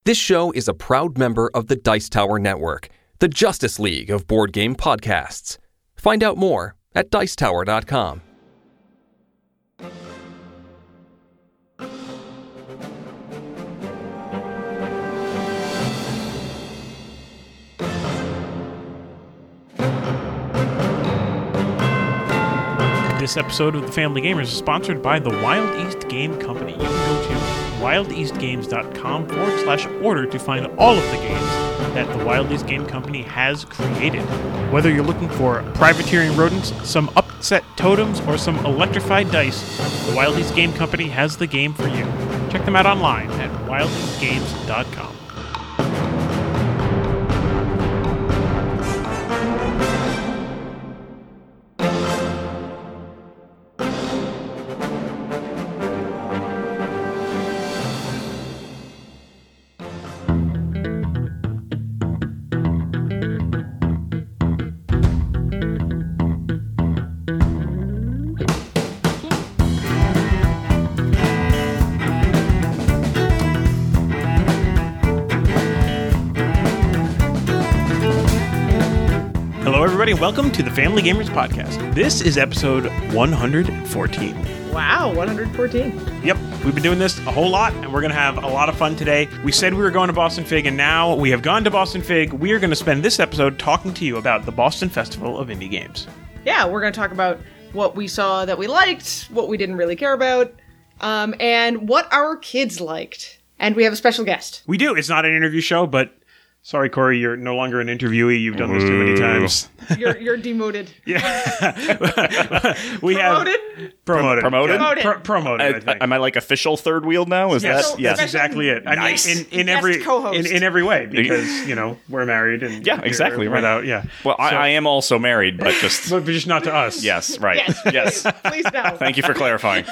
This show is a proud member of the Dice Tower Network, the Justice League of board game podcasts. Find out more at Dicetower.com. This episode of The Family Gamers is sponsored by the Wild East Game Company. You can go to wildeastgames.com/order to find all of the games that the Wild East Game Company has created. Whether you're looking for privateering rodents, some upset totems, or some electrified dice, the Wild East Game Company has the game for you. Check them out online at wildeastgames.com. Welcome to the Family Gamers Podcast. This is episode 114. Wow, 114. Yep, we've been doing this a whole lot, and we're going to have a lot of fun today. We said we were going to Boston Fig, and now we have gone to Boston Fig. We are going to spend this episode talking to you about the Boston Festival of Indie Games. Yeah, we're going to talk about what we saw that we liked, what we didn't really care about, and what our kids liked. And we have a special guest. We do. It's not an interview show, but sorry, Corey, you're no longer an interviewee. You've done this too many times. You're demoted. Yeah. We Promoted? Promoted, I think. Am I like official third wheel now? Is yes, that? Yes. That's exactly it. Nice. I mean, in every way, because, you know, we're married. And yeah, exactly. Without, yeah. Well, so, I am also married, but just... but just not to us. Yes, right. Yes. Please no. Thank you for clarifying.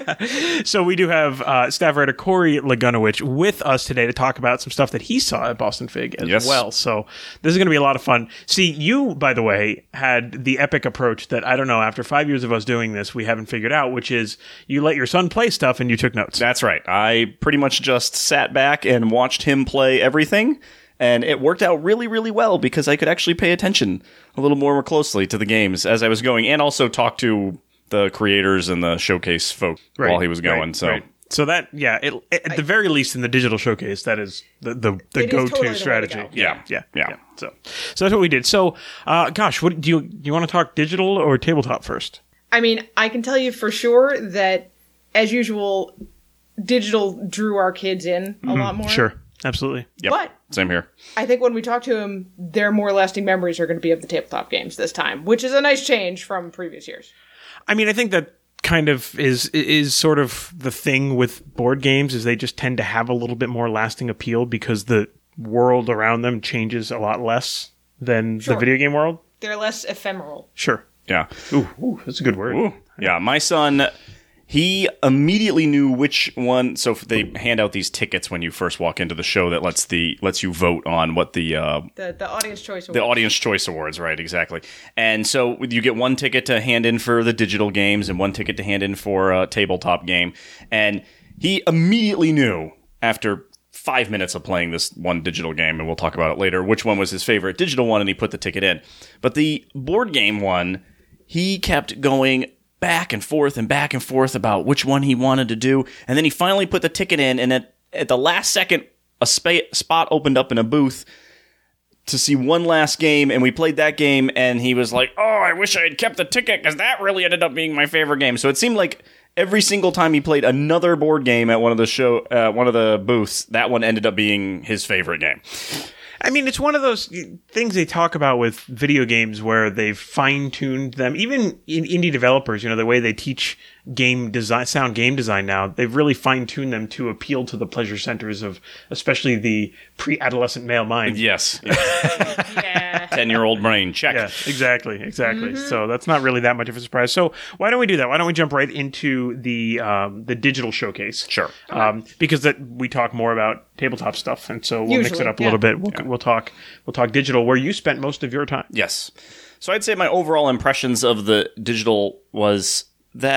So we do have staff writer Corey Lagunowich with us today to talk about some stuff that he saw at Boston Fig as well. So this is going to be a lot of fun. See, you, by the way, had the epic approach that, I don't know, after 5 years of us doing this, we haven't figured out, which is you let your son play stuff and you took notes. That's right. I pretty much just sat back and watched him play everything, and it worked out really, really well because I could actually pay attention a little more closely to the games as I was going, and also talk to the creators and the showcase folk while he was going. So that, yeah, at the very least in the digital showcase, that is the go-to totally strategy. Go. Yeah. So that's what we did. So, gosh, what do you want to talk digital or tabletop first? I mean, I can tell you for sure that, as usual, digital drew our kids in a lot more. Sure, absolutely. Yep. But same here. I think when we talk to them, their more lasting memories are going to be of the tabletop games this time, which is a nice change from previous years. I mean, I think that kind of is sort of the thing with board games, is they just tend to have a little bit more lasting appeal because the world around them changes a lot less than the video game world. They're less ephemeral. Sure. Yeah. Ooh, that's a good word. Ooh. Yeah, my son, he immediately knew which one. So they hand out these tickets when you first walk into the show that lets you vote on what the audience choice awards. The audience choice awards, right? Exactly. And so you get one ticket to hand in for the digital games and one ticket to hand in for a tabletop game. And he immediately knew after 5 minutes of playing this one digital game, and we'll talk about it later, which one was his favorite digital one, and he put the ticket in. But the board game one, he kept going back and forth about which one he wanted to do, and then he finally put the ticket in, and at the last second, a spot opened up in a booth to see one last game, and we played that game, and he was like, oh, I wish I had kept the ticket, because that really ended up being my favorite game. So it seemed like every single time he played another board game at one of the booths, that one ended up being his favorite game. I mean, it's one of those things they talk about with video games where they've fine-tuned them. Even in indie developers, you know, the way they teach game design, sound game design now, they've really fine-tuned them to appeal to the pleasure centers of especially the pre-adolescent male mind. Yes. Yeah. 10-year-old brain, check. Yeah, exactly. Mm-hmm. So that's not really that much of a surprise. So why don't we do that? Why don't we jump right into the digital showcase? Sure. Because we talk more about tabletop stuff, and so we'll mix it up a little bit. We'll talk digital, where you spent most of your time. Yes. So I'd say my overall impressions of the digital was that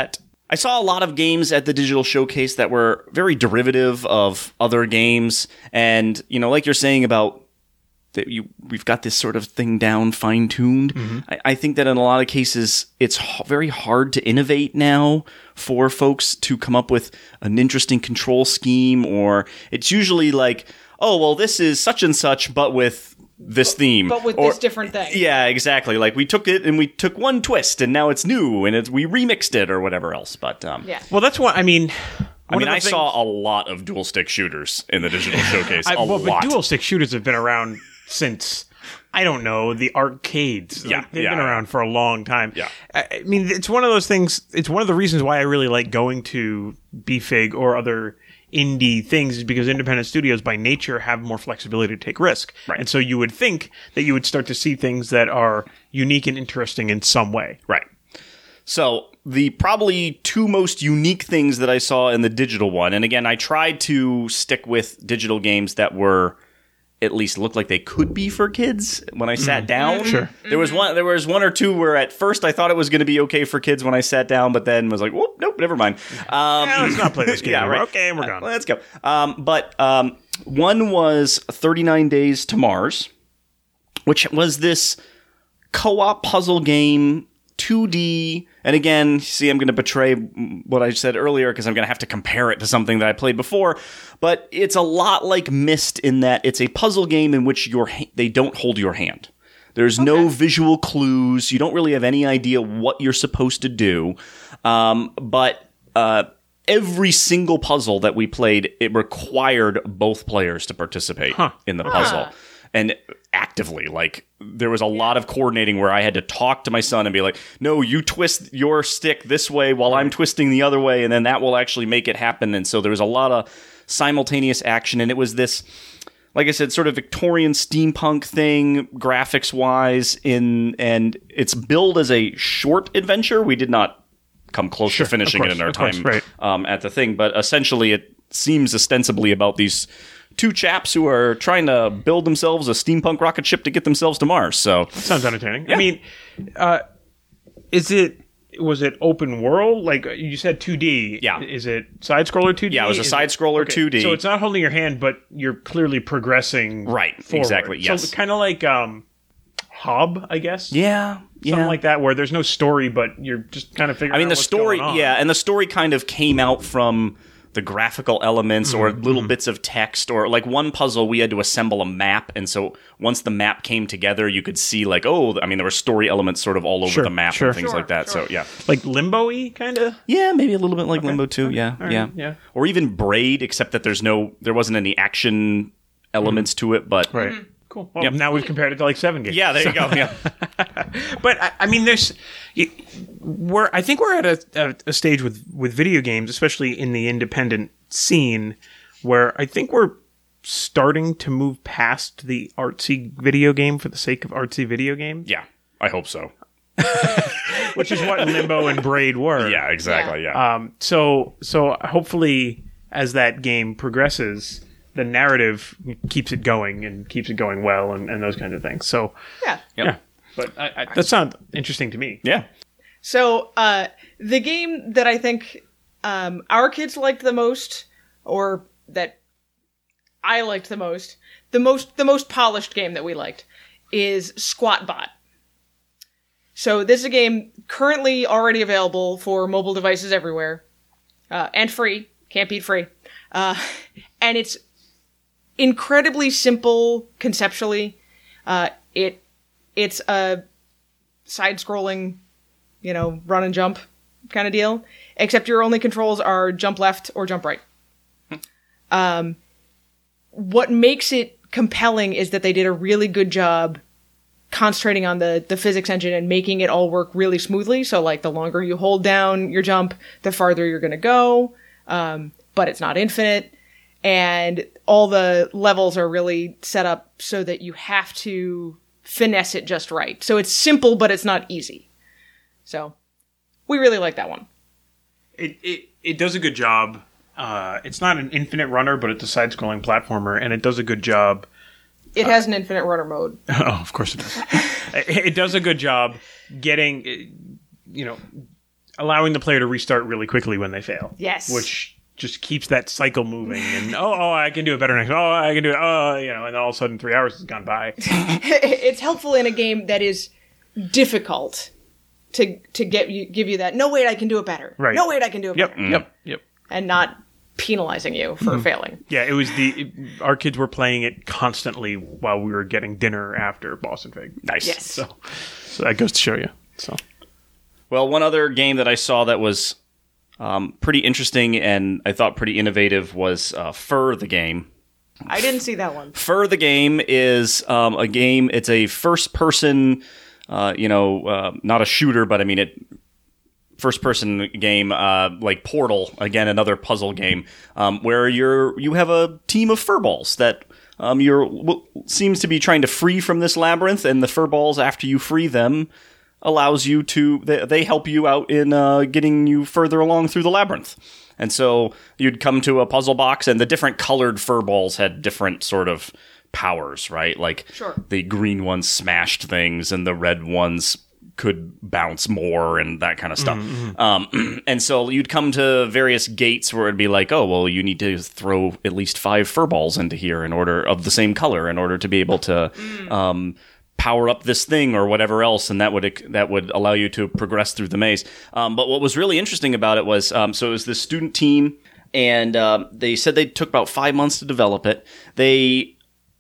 I saw a lot of games at the digital showcase that were very derivative of other games. And, like you're saying about that we've got this sort of thing down, fine-tuned. Mm-hmm. I think that in a lot of cases, it's very hard to innovate now for folks to come up with an interesting control scheme, or it's usually like, oh, well, this is such and such, but with this theme. But with this different thing. Yeah, exactly. Like, we took it and we took one twist, and now it's new, and we remixed it, or whatever else. But yeah. Well, that's what, I saw a lot of dual-stick shooters in the digital showcase. But dual-stick shooters have been around since, I don't know, the arcades. They've been around for a long time. Yeah. I mean, it's one of those things, it's one of the reasons why I really like going to BFIG or other indie things, is because independent studios by nature have more flexibility to take risk. Right. And so you would think that you would start to see things that are unique and interesting in some way. Right. So the probably two most unique things that I saw in the digital one, and again, I tried to stick with digital games that were at least looked like they could be for kids when I sat down. Sure. There was one or two where at first I thought it was going to be okay for kids when I sat down, but then was like, whoop, nope, never mind. Let's not play this game. Yeah, right. Okay, we're gone. Let's go. But one was 39 Days to Mars, which was this co-op puzzle game, 2D. And again, see, I'm going to betray what I said earlier because I'm going to have to compare it to something that I played before. But it's a lot like Myst in that it's a puzzle game in which they don't hold your hand. There's no visual clues. You don't really have any idea what you're supposed to do. But every single puzzle that we played, it required both players to participate in the puzzle. And actively, like, there was a lot of coordinating where I had to talk to my son and be like, no, you twist your stick this way while I'm twisting the other way, and then that will actually make it happen. And so there was a lot of simultaneous action, and it was this, like I said, sort of Victorian steampunk thing, graphics-wise, and it's billed as a short adventure. We did not come close to finishing it in our time at the thing, but essentially it seems ostensibly about these two chaps who are trying to build themselves a steampunk rocket ship to get themselves to Mars. So that sounds entertaining. Yeah. I mean, was it open world? Like you said, 2D. Yeah. Is it side scroller 2D? Yeah, it was a side scroller 2D. So it's not holding your hand, but you're clearly progressing. Right. Forward. Exactly. Yes. So kind of like Hob, I guess. Yeah. Something like that, where there's no story, but you're just kind of figuring out what's going on. Yeah, and the story kind of came out from the graphical elements or little bits of text, or like one puzzle we had to assemble a map, and so once the map came together you could see like, there were story elements sort of all over the map and things like that. So yeah, like Limbo-y kind of. Yeah, maybe a little bit like Limbo too. Yeah, yeah, or even Braid, except that there wasn't any action elements to it, but right. Cool. Well, now we've compared it to like 7 games. Yeah, there you go. Yeah. But I mean, I think we're at a stage with video games, especially in the independent scene, where I think we're starting to move past the artsy video game for the sake of artsy video game. Yeah, I hope so. Which is what Limbo and Braid were. Yeah, exactly. Yeah. So hopefully, as that game progresses, the narrative keeps it going and keeps it going well and those kinds of things. So yeah. But that sounds interesting to me. Yeah. So the game that I think our kids liked the most, or that I liked the most polished game that we liked, is Squatbot. So this is a game currently already available for mobile devices everywhere, and free. Can't beat free. And it's incredibly simple conceptually. It's a side-scrolling, run and jump kind of deal, except your only controls are jump left or jump right. What makes it compelling is that they did a really good job concentrating on the physics engine and making it all work really smoothly. So, like, the longer you hold down your jump, the farther you're going to go, but it's not infinite. And all the levels are really set up so that you have to finesse it just right. So it's simple, but it's not easy. So we really like that one. It does a good job. It's not an infinite runner, but it's a side-scrolling platformer, and it does a good job. It has an infinite runner mode. Oh, of course it does. It does a good job getting, allowing the player to restart really quickly when they fail. Yes. Which just keeps that cycle moving. And, I can do it better next. Oh, I can do it. And then all of a sudden 3 hours has gone by. It's helpful in a game that is difficult to give you that, no, wait, I can do it better. Right. No, wait, I can do it better. Yep. And not penalizing you for failing. Yeah, it was our kids were playing it constantly while we were getting dinner after Boston Fig. Nice. Yes. So that goes to show you. So, well, one other game that I saw that was pretty interesting and I thought pretty innovative was Fur the Game. I didn't see that one. Fur the Game is a game. It's a first-person, not a shooter, but I mean first-person game like Portal. Again, another puzzle game where you have a team of furballs that seems to be trying to free from this labyrinth, and the furballs, after you free them, allows you to they help you out in getting you further along through the labyrinth. And so you'd come to a puzzle box, and the different colored furballs had different sort of powers, right? Like the green ones smashed things, and the red ones could bounce more and that kind of stuff. And so you'd come to various gates where it'd be like, oh, well, you need to throw at least 5 furballs into here of the same color in order to be able to power up this thing or whatever else, and that would allow you to progress through the maze. But what was really interesting about it was, so it was this student team, and they said they took about 5 months to develop it. They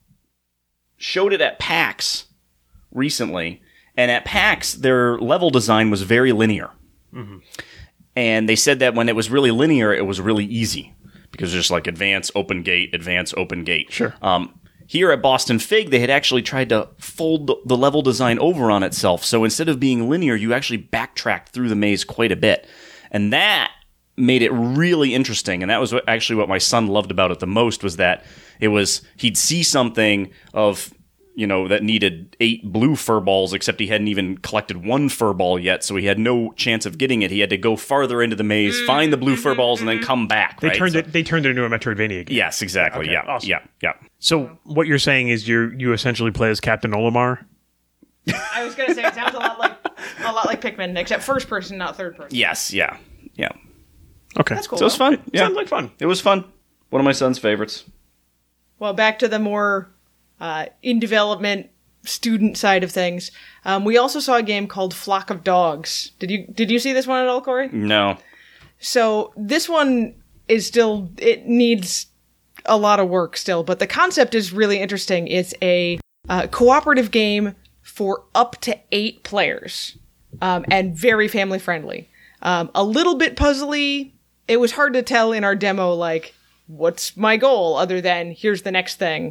showed it at PAX recently, and at PAX, their level design was very linear. Mm-hmm. And they said that when it was really linear, it was really easy, because it's just like advance, open gate, advance, open gate. Sure. Here at Boston Fig, they had actually tried to fold the level design over on itself. So instead of being linear, you actually backtracked through the maze quite a bit. And that made it really interesting. And that was actually what my son loved about it the most, was that he'd see something of, that needed 8 blue furballs, except he hadn't even collected 1 furball yet, so he had no chance of getting it. He had to go farther into the maze, find the blue furballs, and then come back. They turned it into a Metroidvania game. Yes, exactly. Okay, yeah, awesome. yeah. So what you're saying is you essentially play as Captain Olimar? I was going to say it sounds a lot like Pikmin, except first person, not third person. Yes, yeah. Okay, that's cool. So it was fun. Yeah. Sounds like fun. It was fun. One of my son's favorites. Well, back to the more in development student side of things. We also saw a game called Flock of Dogs. Did you see this one at all, Corey? No. So this one it needs a lot of work still, but the concept is really interesting. It's a cooperative game for up to 8 players, and very family friendly. A little bit puzzly. It was hard to tell in our demo, like, what's my goal other than here's the next thing.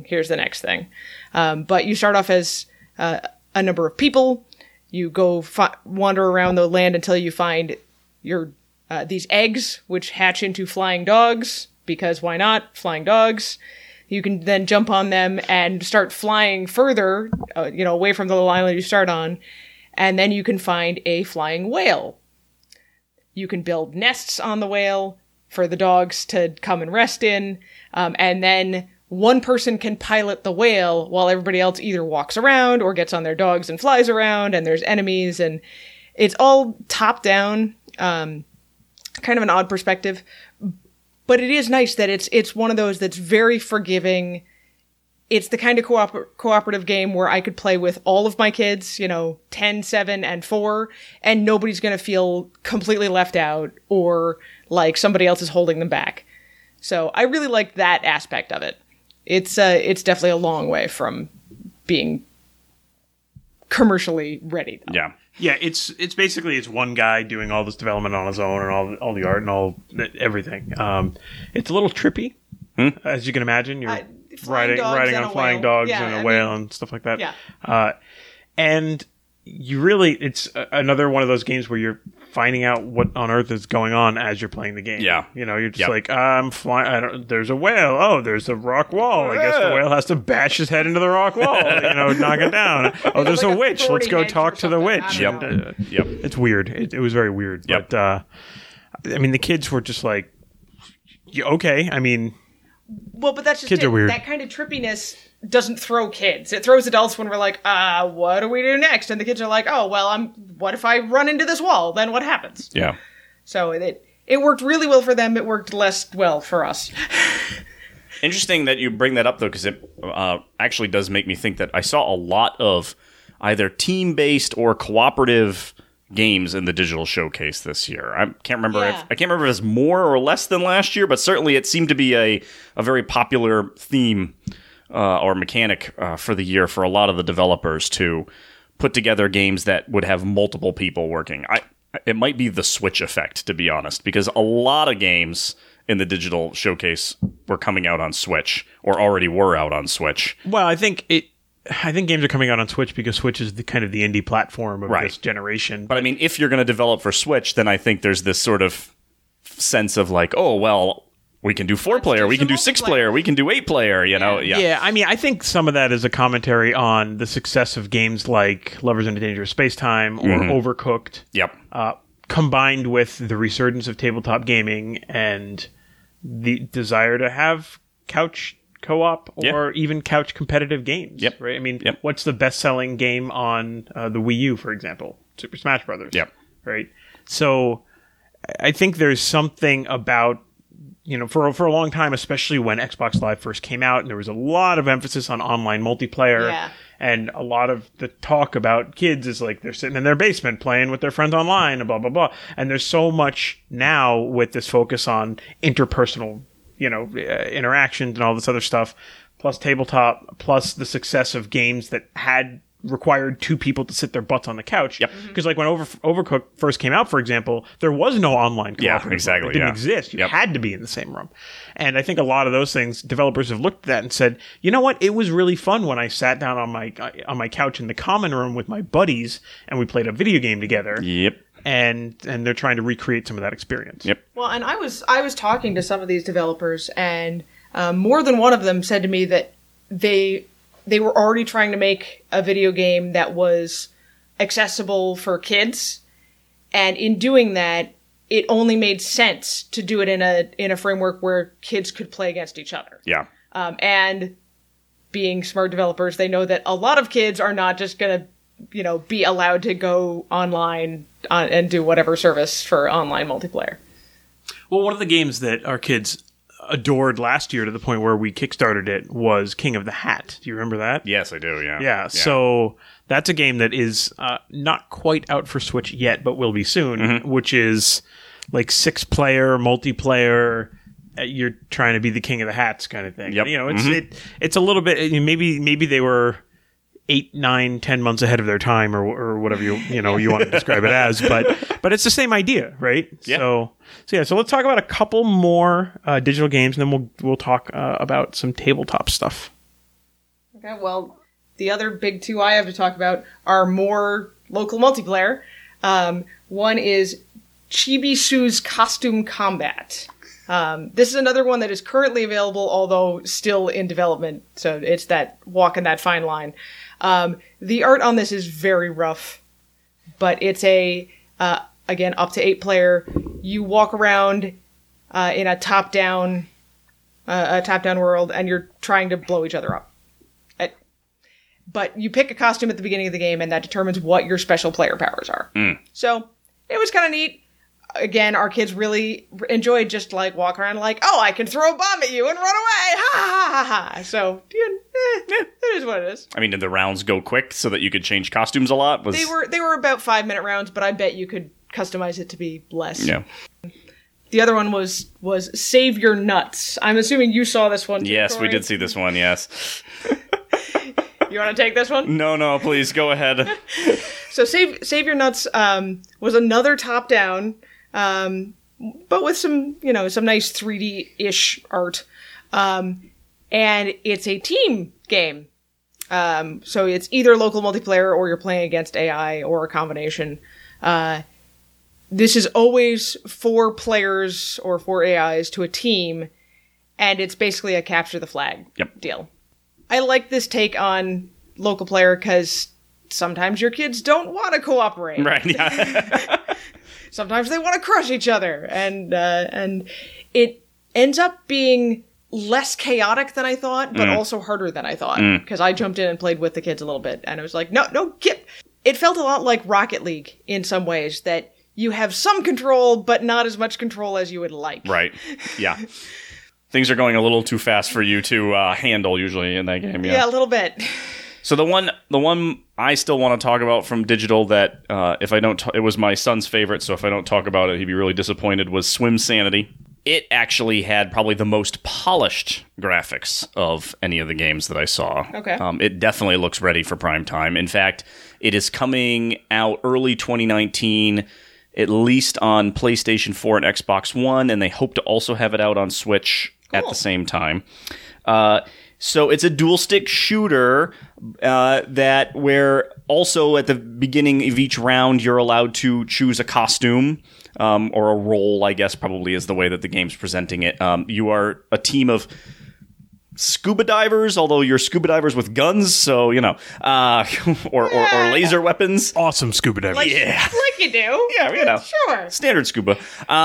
But you start off as a number of people. You go wander around the land until you find these eggs, which hatch into flying dogs, because why not? Flying dogs. You can then jump on them and start flying further, away from the island you start on, and then you can find a flying whale. You can build nests on the whale for the dogs to come and rest in, and then one person can pilot the whale while everybody else either walks around or gets on their dogs and flies around, and there's enemies, and it's all top-down, kind of an odd perspective. But it is nice that it's one of those that's very forgiving. It's the kind of cooperative game where I could play with all of my kids, 10, 7, and 4, and nobody's going to feel completely left out or like somebody else is holding them back. So I really like that aspect of it. It's definitely a long way from being commercially ready, though. Yeah. Yeah, it's basically one guy doing all this development on his own and all the art and everything. It's a little trippy, as you can imagine. You're riding on flying dogs and a whale and stuff like that. Yeah. And it's another one of those games where you're finding out what on earth is going on as you're playing the game. Yeah. You're just like, I'm flying. There's a whale. Oh, there's a rock wall. I guess the whale has to bash his head into the rock wall, knock it down. Oh, there's a witch. Let's go talk to the witch. Yep. It's weird. It was very weird. Yep. But, the kids were just like, okay. Well, but that's just kids are weird. That kind of trippiness doesn't throw kids. It throws adults when we're like, what do we do next? And the kids are like, oh, well, what if I run into this wall? Then what happens? Yeah. So it worked really well for them. It worked less well for us. Interesting that you bring that up, though, because it actually does make me think that I saw a lot of either team-based or cooperative games in the digital showcase this year. I can't remember if it was more or less than last year, but certainly it seemed to be a very popular theme or mechanic for the year for a lot of the developers to put together games that would have multiple people working. It might be the Switch effect, to be honest, because a lot of games in the digital showcase were coming out on Switch or already were out on Switch. Well, I think games are coming out on Switch because Switch is the kind of the indie platform of this generation. But I mean, if you're going to develop for Switch, then I think there's this sort of sense of like, oh, well, we can do 4-player, we can do 6-player, we can do 8-player, you know? Yeah, I mean, I think some of that is a commentary on the success of games like Lovers in a Dangerous Space-Time or Overcooked. Yep. Combined with the resurgence of tabletop gaming and the desire to have couch co-op or even couch competitive games. Yep. Right? I mean, what's the best-selling game on the Wii U, for example? Super Smash Brothers. Yep. Right? So I think there's something about, for a long time, especially when Xbox Live first came out, and there was a lot of emphasis on online multiplayer. Yeah. And a lot of the talk about kids is like they're sitting in their basement playing with their friends online and blah, blah, blah. And there's so much now with this focus on interpersonal, interactions and all this other stuff, plus tabletop, plus the success of games that had required two people to sit their butts on the couch. Yep. Because like when Overcooked first came out, for example, there was no online cooperative. Yeah, exactly. It didn't exist. You had to be in the same room. And I think a lot of those things, developers have looked at that and said, you know what? It was really fun when I sat down on my couch in the common room with my buddies and we played a video game together. Yep. And they're trying to recreate some of that experience. Yep. Well, and I was talking to some of these developers, and more than one of them said to me that they were already trying to make a video game that was accessible for kids, and in doing that, it only made sense to do it in a framework where kids could play against each other. Yeah. And being smart developers, they know that a lot of kids are not just going to, be allowed to go online and do whatever service for online multiplayer. Well, one of the games that our kids adored last year to the point where we kickstarted it was King of the Hat. Do you remember that? Yes, I do, yeah. Yeah, so that's a game that is not quite out for Switch yet, but will be soon, which is like 6-player, multiplayer, you're trying to be the king of the hats kind of thing. Yep. It's a little bit, maybe they were 8, 9, 10 months ahead of their time or whatever you want to describe it as, but it's the same idea, right? Yeah. So let's talk about a couple more digital games, and then we'll talk about some tabletop stuff. Okay, well, the other big two I have to talk about are more local multiplayer. One is Chibi-Su's Costume Combat. This is another one that is currently available, although still in development, so it's that walking that fine line. The art on this is very rough, but it's again, up to 8-player. You walk around in a top-down world, and you're trying to blow each other up. But you pick a costume at the beginning of the game, and that determines what your special player powers are. So it was kind of neat. Again, our kids really enjoyed just like walking around like, oh, I can throw a bomb at you and run away. Ha ha ha ha. So it is what it is. I mean, did the rounds go quick so that you could change costumes a lot? They were about 5-minute rounds, but I bet you could customize it to be less. Yeah. The other one was Save Your Nuts. I'm assuming you saw this one too, Yes, Corey. we did see this one, yes. You want to take this one? No, please, go ahead. So Save Your Nuts was another top-down, but with some nice 3D-ish art. And it's a team game. So it's either local multiplayer or you're playing against AI or a combination. This is always 4 players or 4 AIs to a team, and it's basically a capture the flag deal. I like this take on local player because sometimes your kids don't want to cooperate. Right, yeah. Sometimes they want to crush each other, and it ends up being less chaotic than I thought, but also harder than I thought, because I jumped in and played with the kids a little bit, and I was like, no, get. It felt a lot like Rocket League in some ways, that you have some control, but not as much control as you would like. Right. Yeah. Things are going a little too fast for you to handle usually in that game. Yeah, a little bit. So the one I still want to talk about from Digital that if I don't, it was my son's favorite. So if I don't talk about it, he'd be really disappointed. Was Swim Sanity. It actually had probably the most polished graphics of any of the games that I saw. Okay. It definitely looks ready for prime time. In fact, it is coming out early 2019. At least on PlayStation 4 and Xbox One, and they hope to also have it out on Switch at the same time. So it's a dual-stick shooter that where also at the beginning of each round you're allowed to choose a costume or a role, I guess probably is the way that the game's presenting it. You are a team of scuba divers, although you're scuba divers with guns, so, or laser weapons. Awesome scuba divers. Like you do. Yeah, Sure. Standard scuba.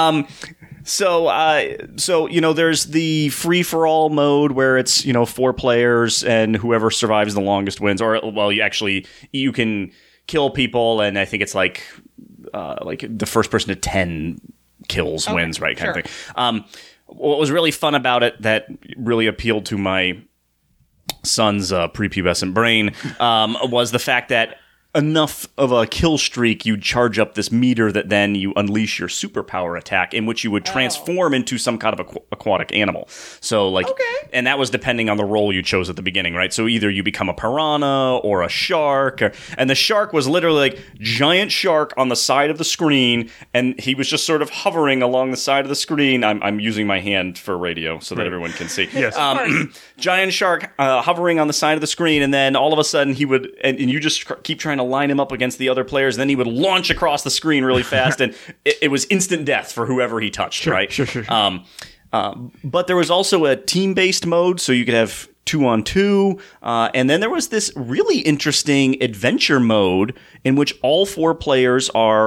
So there's the free-for-all mode where it's, 4 players and whoever survives the longest wins. Or, well, you can kill people, and I think it's like the first person to 10 kills wins, right? Kind of thing. What was really fun about it that really appealed to my son's prepubescent brain was the fact that enough of a kill streak, you charge up this meter that then you unleash your superpower attack, in which you would transform into some kind of aquatic animal. So, and that was depending on the role you chose at the beginning, right? So either you become a piranha or a shark, and the shark was literally giant shark on the side of the screen, and he was just sort of hovering along the side of the screen. I'm using my hand for radio so that everyone can see. Yes. Giant shark hovering on the side of the screen, and then all of a sudden he would, and you just keep trying to line him up against the other players, and then he would launch across the screen really fast, and it was instant death for whoever he touched, right? Sure. But there was also a team-based mode, so you could have 2-on-2, and then there was this really interesting adventure mode in which all 4 players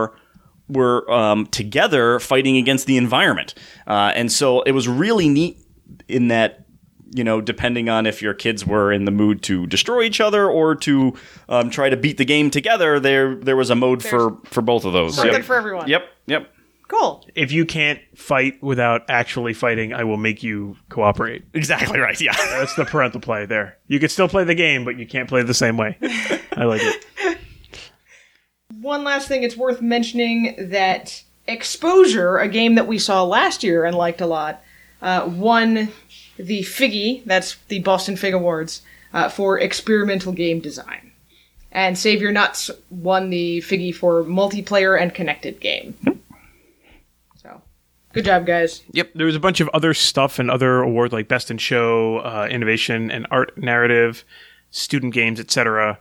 were together fighting against the environment. And so it was really neat in that, depending on if your kids were in the mood to destroy each other or to try to beat the game together, there was a mode for both of those. Something for everyone. Yep. Cool. If you can't fight without actually fighting, I will make you cooperate. Exactly right, yeah. That's the parental play there. You can still play the game, but you can't play the same way. I like it. One last thing, it's worth mentioning that Exposure, a game that we saw last year and liked a lot, won the Figgy, that's the Boston Fig Awards, for experimental game design. And Save Your Nuts won the Figgy for multiplayer and connected game. So, good job, guys. Yep, there was a bunch of other stuff and other awards like Best in Show, Innovation and Art Narrative, Student Games, etc.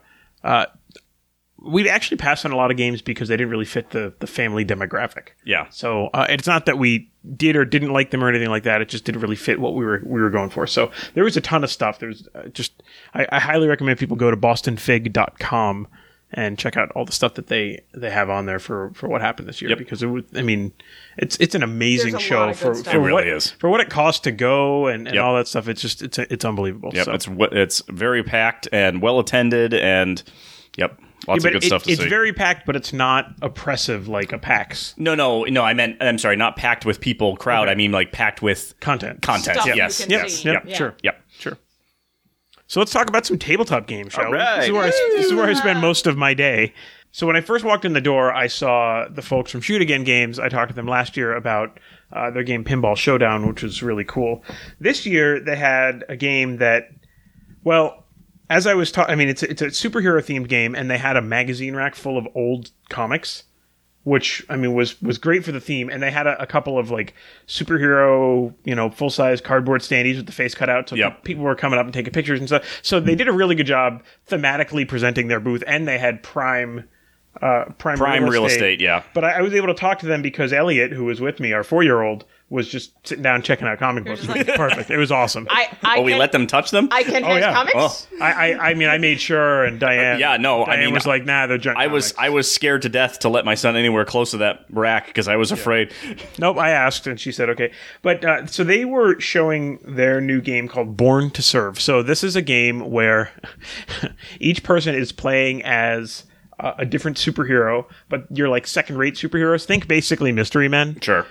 We've actually passed on a lot of games because they didn't really fit the family demographic. Yeah. So it's not that we did or didn't like them or anything like that. It just didn't really fit what we were going for. So there was a ton of stuff. There's I highly recommend people go to bostonfig.com and check out all the stuff that they have on there for what happened this year, because it's an amazing show for what it costs to go and all that stuff. It's unbelievable. Yep. So. It's very packed and well attended, and lots of good stuff to see. It's very packed, but it's not oppressive like a PAX. No. I'm sorry, not packed with people, crowd. Okay. I mean, like packed with content. Stuff Yes. Sure. So let's talk about some tabletop games, shall we? Right. This is where I spend most of my day. So when I first walked in the door, I saw the folks from Shoot Again Games. I talked to them last year about their game Pinball Showdown, which was really cool. This year, they had a game that, as I was talking, it's a superhero themed game, and they had a magazine rack full of old comics, which was great for the theme. And they had a couple of like superhero, full size cardboard standees with the face cut out, so people were coming up and taking pictures and stuff. So they did a really good job thematically presenting their booth, and they had prime real estate. Yeah. But I was able to talk to them because Elliot, who was with me, our 4-year-old, was just sitting down checking out comic books. It was perfect. It was awesome. We let them touch them? I can have comics? Oh. I made sure, and Diane Diane was like, nah, they're junk comics. I was scared to death to let my son anywhere close to that rack because I was afraid. Nope, I asked, and she said okay. But so they were showing their new game called Born to Serve. So this is a game where each person is playing as a different superhero, but you're like second-rate superheroes. Think basically Mystery Men. Sure.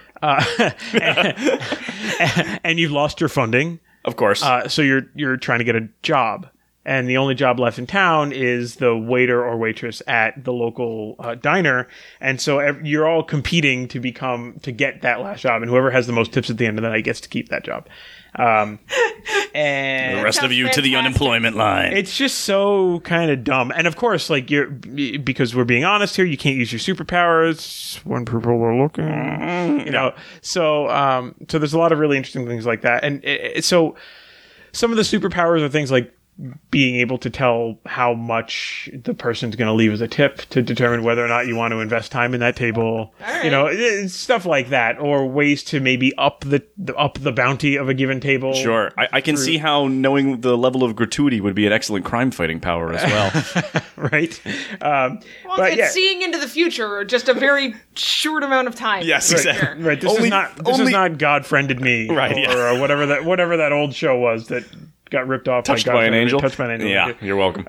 And you've lost your funding. Of course. So you're trying to get a job. And the only job left in town is the waiter or waitress at the local diner. And so you're all competing to get that last job. And whoever has the most tips at the end of the night gets to keep that job. And the rest of you to the unemployment line. It's just so kind of dumb. And of course, like because we're being honest here, you can't use your superpowers when people are looking, you know. So there's a lot of really interesting things like that. And so some of the superpowers are things like being able to tell how much the person's going to leave as a tip to determine whether or not you want to invest time in that table. Right. You know, stuff like that, or ways to maybe up the bounty of a given table. Sure. I can see how knowing the level of gratuity would be an excellent crime fighting power as well. Right. Well, it's seeing into the future, just a very short amount of time. Yes, exactly. Right. This is not God friended me, right? Or whatever that old show was that got ripped off. Touched by an Angel. Touched by an Angel. Yeah, you're welcome.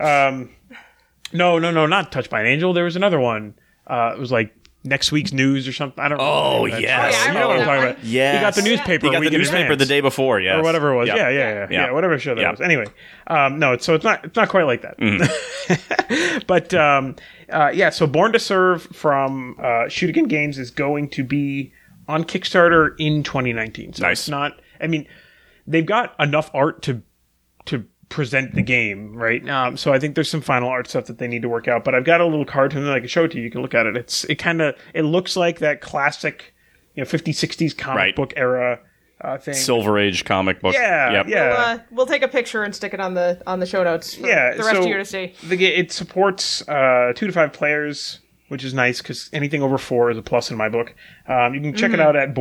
No, not Touched by an Angel. There was another one. It was like Next Week's News or something. I don't know. Oh, yes. You know what I'm talking about. Yes. He got the newspaper. He got the newspaper the day before, yes. Or whatever it was. Yep. Yeah, whatever show that was. Anyway, no, so it's not quite like that. But so Born to Serve from Shoot Again Games is going to be on Kickstarter in 2019. So nice. It's not, I mean, they've got enough art to present the game, right? So I think there's some final art stuff that they need to work out, but I've got a little cartoon that I can show it to you. You can look at it. It looks like that classic, 50s, 60s comic book era thing. Silver Age comic book. Yeah, yeah. We'll take a picture and stick it on the show notes for the rest of you to see. It supports 2 to 5 players, which is nice because anything over 4 is a plus in my book. You can check it out at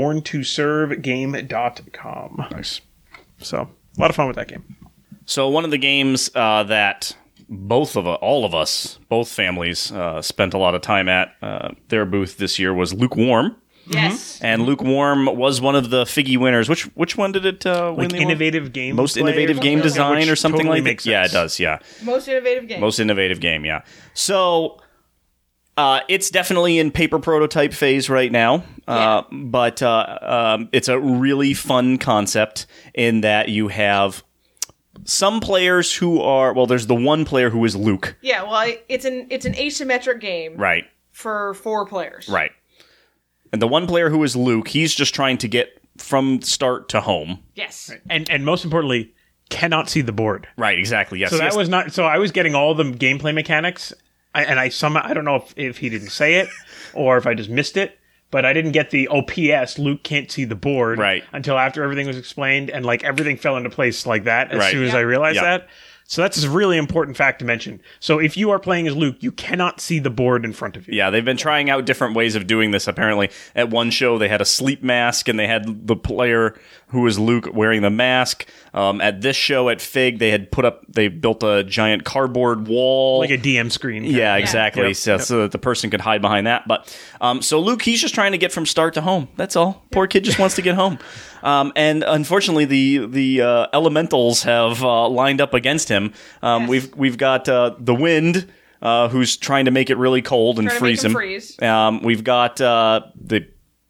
borntoservegame.com. Nice. So a lot of fun with that game. So one of the games that both families spent a lot of time at their booth this year was Lukewarm. Yes. And Lukewarm was one of the Figgy winners. Which one did it win? Like innovative game, most innovative game design or something totally like makes that. sense. Yeah, it does. Yeah, most innovative game. Yeah. So it's definitely in paper prototype phase right now. But it's a really fun concept in that you have some players who are there's the one player who is Luke. Yeah, well, it's an asymmetric game, right? For 4 players, right? And the one player who is Luke, he's just trying to get from start to home. Yes, right. And most importantly, cannot see the board. Right, exactly. Yes. So that was not. So I was getting all the gameplay mechanics, and I don't know if he didn't say it or if I just missed it. But I didn't get the OPS, Luke can't see the board, until after everything was explained, and like everything fell into place like that as soon as I realized that. So that's a really important fact to mention. So if you are playing as Luke, you cannot see the board in front of you. Yeah, they've been trying out different ways of doing this, apparently. At one show, they had a sleep mask, and they had the player who was Luke wearing the mask. At this show at Fig, they built a giant cardboard wall. Like a DM screen. Yeah, exactly. So that the person could hide behind that. But so Luke, he's just trying to get from start to home. That's all. Poor kid just wants to get home. And unfortunately, the elementals have lined up against him. We've got the wind, who's trying to make it really cold and freeze him. We've got the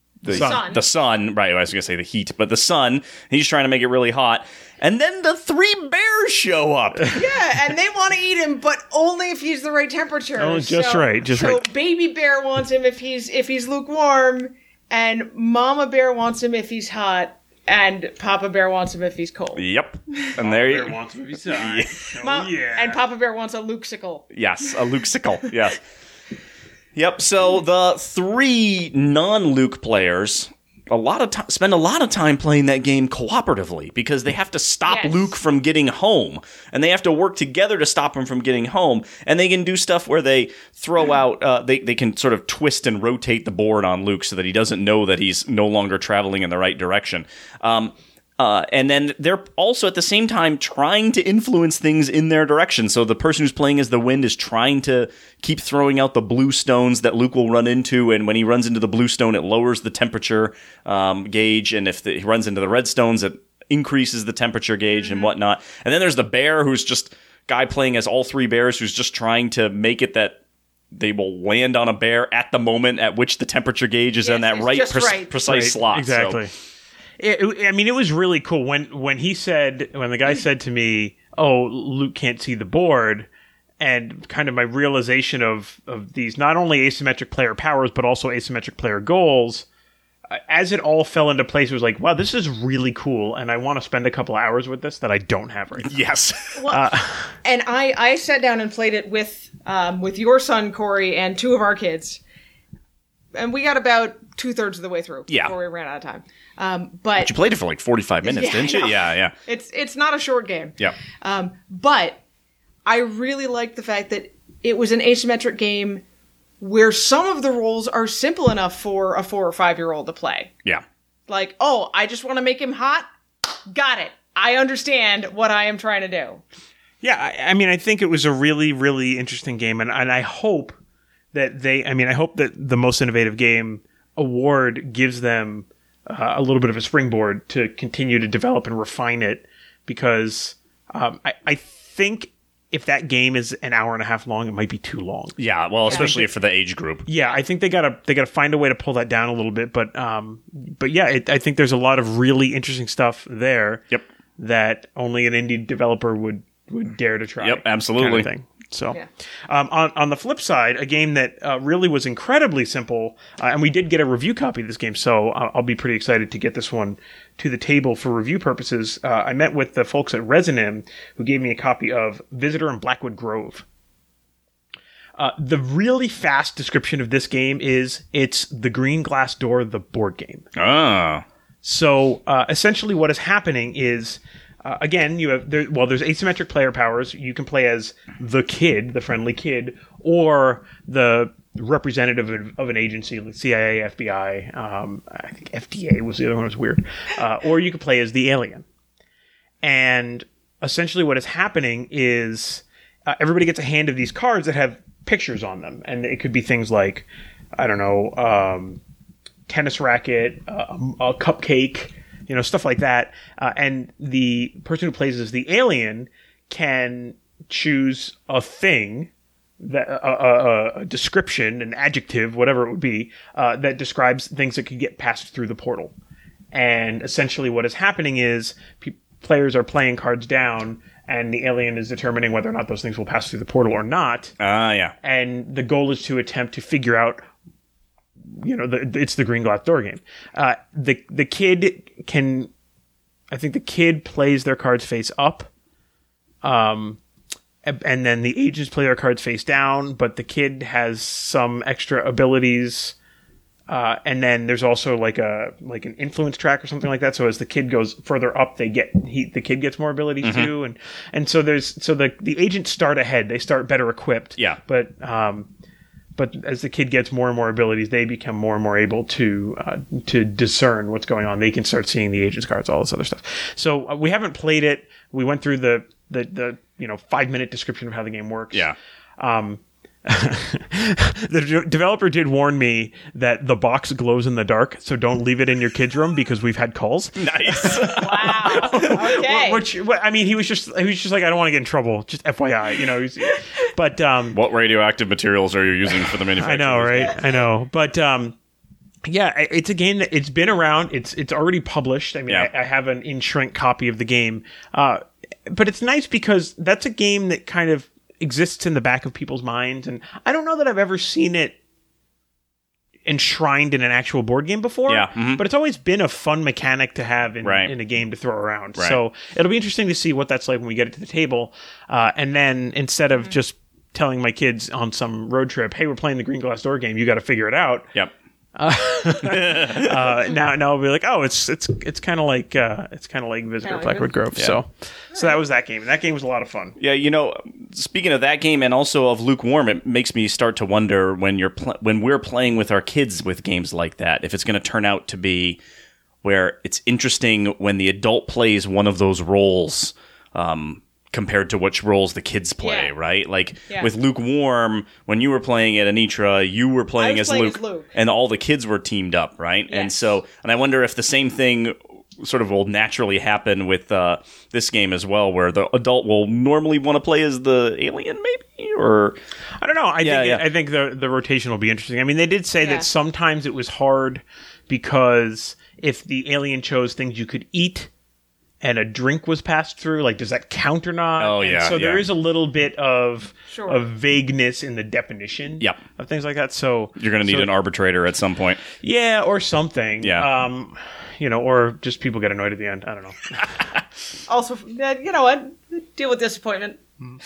sun. Right, I was going to say the heat, but the sun. He's trying to make it really hot. And then the 3 bears show up. Yeah, and they want to eat him, but only if he's the right temperature. Oh, just right. So baby bear wants him if he's lukewarm, and mama bear wants him if he's hot. And Papa Bear wants him if he's cold. Yep. And Papa Bear wants him if he's hot. And Papa Bear wants a Luke-sicle. Yes, a Luke-sicle. Yes. Yep. So the 3 non-Luke players spend a lot of time playing that game cooperatively because they have to stop Luke from getting home, and they have to work together to stop him from getting home. And they can do stuff where they throw out, they can sort of twist and rotate the board on Luke so that he doesn't know that he's no longer traveling in the right direction. And then they're also at the same time trying to influence things in their direction. So the person who's playing as the wind is trying to keep throwing out the blue stones that Luke will run into. And when he runs into the blue stone, it lowers the temperature gauge. And if he runs into the red stones, it increases the temperature gauge and whatnot. And then there's the bear, who's just guy playing as all 3 bears, who's just trying to make it that they will land on a bear at the moment at which the temperature gauge is in that precise slot. Exactly. So. It was really cool when the guy said to me, "Oh, Luke can't see the board," and kind of my realization of these not only asymmetric player powers but also asymmetric player goals. As it all fell into place, it was like, wow, this is really cool, and I want to spend a couple hours with this that I don't have right now. Yes. Well, and I sat down and played it with your son, Corey, and 2 of our kids, and we got about 2/3 of the way through before we ran out of time. But you played it for like 45 minutes, didn't you? Yeah. It's not a short game. Yeah. But I really liked the fact that it was an asymmetric game where some of the roles are simple enough for a 4 or 5-year-old to play. Yeah. Like, oh, I just want to make him hot. Got it. I understand what I am trying to do. Yeah, I think it was a really, really interesting game, and I hope that the Most Innovative Game award gives them a little bit of a springboard to continue to develop and refine it, because I think if that game is an hour and a half long, it might be too long. Yeah, well, especially for the age group. Yeah, I think they gotta find a way to pull that down a little bit. But yeah, I think there's a lot of really interesting stuff there. Yep. That only an indie developer would dare to try. Yep, absolutely. Kind of thing. So, on the flip side, a game that really was incredibly simple, and we did get a review copy of this game, so I'll be pretty excited to get this one to the table for review purposes. I met with the folks at Resonim, who gave me a copy of Visitor in Blackwood Grove. The really fast description of this game is it's the Green Glass Door, the board game. Ah. So, essentially what is happening is... again, there's asymmetric player powers. You can play as the kid, the friendly kid, or the representative of an agency, like CIA, FBI. I think FDA was the other one. It was weird. Or you can play as the alien. And essentially, what is happening is everybody gets a hand of these cards that have pictures on them, and it could be things like, I don't know, tennis racket, a cupcake. Stuff like that. And the person who plays as the alien can choose a thing, that a description, an adjective, whatever it would be, that describes things that could get passed through the portal. And essentially what is happening is players are playing cards down, and the alien is determining whether or not those things will pass through the portal or not. Yeah. And the goal is to attempt to figure out it's the Green Glass Door game. The kid plays their cards face up. And then the agents play their cards face down, but the kid has some extra abilities. And then there's also like an influence track or something like that. So as the kid goes further up, the kid gets more abilities too. And so the agents start ahead. They start better equipped. Yeah. But as the kid gets more and more abilities, they become more and more able to discern what's going on. They can start seeing the agent's cards, all this other stuff. So we haven't played it. We went through the 5-minute description of how the game works. Yeah. The developer did warn me that the box glows in the dark, so don't leave it in your kid's room because we've had calls. Nice. Wow. Okay. He was just like, I don't want to get in trouble. Just FYI, But what radioactive materials are you using for the manufacturing? I know, right? I know, but yeah, it's a game that it's been around. It's already published. I mean, I have an in-shrink copy of the game, but it's nice because that's a game that kind of exists in the back of people's minds, and I don't know that I've ever seen it enshrined in an actual board game before. Yeah. Mm-hmm. But it's always been a fun mechanic to have in a game to throw around. Right. So it'll be interesting to see what that's like when we get it to the table. And then instead of just telling my kids on some road trip, hey, we're playing the Green Glass Door game, you got to figure it out. Yep. Now I'll be like, oh, it's kind of like Visitor Blackwood Grove. Yeah. So that was that game, and that game was a lot of fun. Yeah, speaking of that game and also of Lukewarm, it makes me start to wonder when we're playing with our kids with games like that, if it's going to turn out to be where it's interesting when the adult plays one of those roles. Compared to which roles the kids play, right? Like with Lukewarm, when you were playing at Anitra, you were playing as Luke, and all the kids were teamed up, right? Yes. And I wonder if the same thing sort of will naturally happen with this game as well, where the adult will normally want to play as the alien, maybe, or I don't know. I think the rotation will be interesting. I mean, they did say that sometimes it was hard because if the alien chose things you could eat and a drink was passed through, like, does that count or not? Oh, and yeah. so there is a little bit of Sure. vagueness in the definition Yep. of things like that. So you're going to need an arbitrator at some point. Yeah, or something. Yeah. Or just people get annoyed at the end. I don't know. Also, you know what? Deal with disappointment.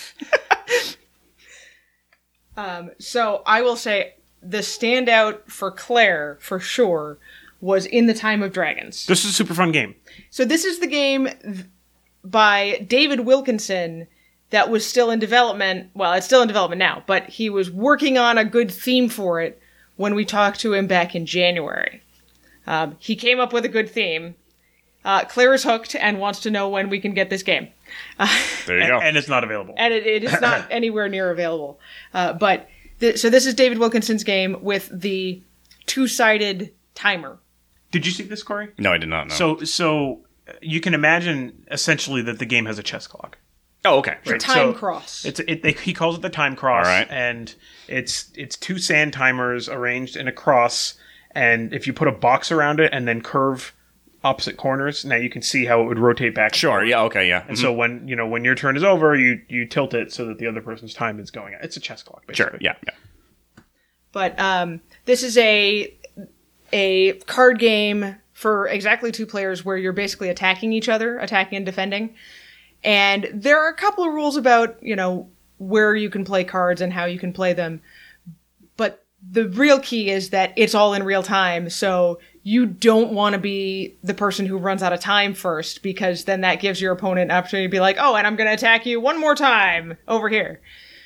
So I will say the standout for Claire, for sure, was In the Time of Dragons. This is a super fun game. So this is the game by David Wilkinson that was still in development. Well, it's still in development now, but he was working on a good theme for it when we talked to him back in January. He came up with a good theme. Claire is hooked and wants to know when we can get this game. There you go. And it's not available. And it is not anywhere near available. So this is David Wilkinson's game with the two-sided timer. Did you see this, Corey? No, I did not know. So you can imagine essentially that the game has a chess clock. Oh, okay. Right. Time cross. He calls it the time cross. All right. And it's two sand timers arranged in a cross. And if you put a box around it and then curve opposite corners, now you can see how it would rotate back. Sure. Yeah. Okay. Yeah. And so when your turn is over, you tilt it so that the other person's time is going. It's a chess clock, basically. Sure. Yeah. But this is a card game for exactly two players where you're basically attacking each other, attacking and defending. And there are a couple of rules about, where you can play cards and how you can play them. But the real key is that it's all in real time. So you don't want to be the person who runs out of time first, because then that gives your opponent an opportunity to be like, oh, and I'm going to attack you one more time over here.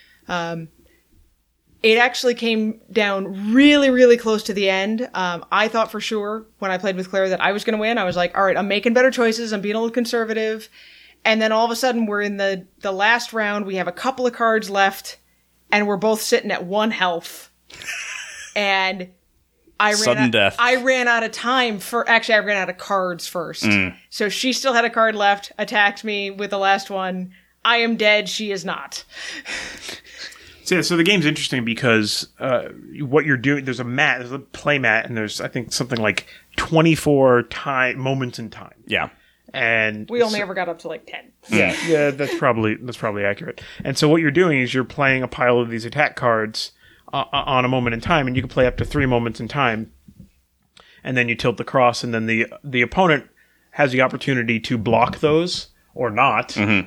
It actually came down really, really close to the end. I thought for sure when I played with Claire that I was going to win. I was like, all right, I'm making better choices. I'm being a little conservative. And then all of a sudden we're in the last round. We have a couple of cards left and we're both sitting at 1 health. And I ran out of time I ran out of cards first. So she still had a card left, attacked me with the last one. I am dead. She is not. So the game's interesting because what you're doing, there's a play mat, and there's, I think, something like 24 moments in time. Yeah. And we only ever got up to like 10. Yeah, that's probably accurate. And so what you're doing is you're playing a pile of these attack cards on a moment in time, and you can play up to 3 moments in time. And then you tilt the cross, and then the opponent has the opportunity to block those or not. Mm-hmm.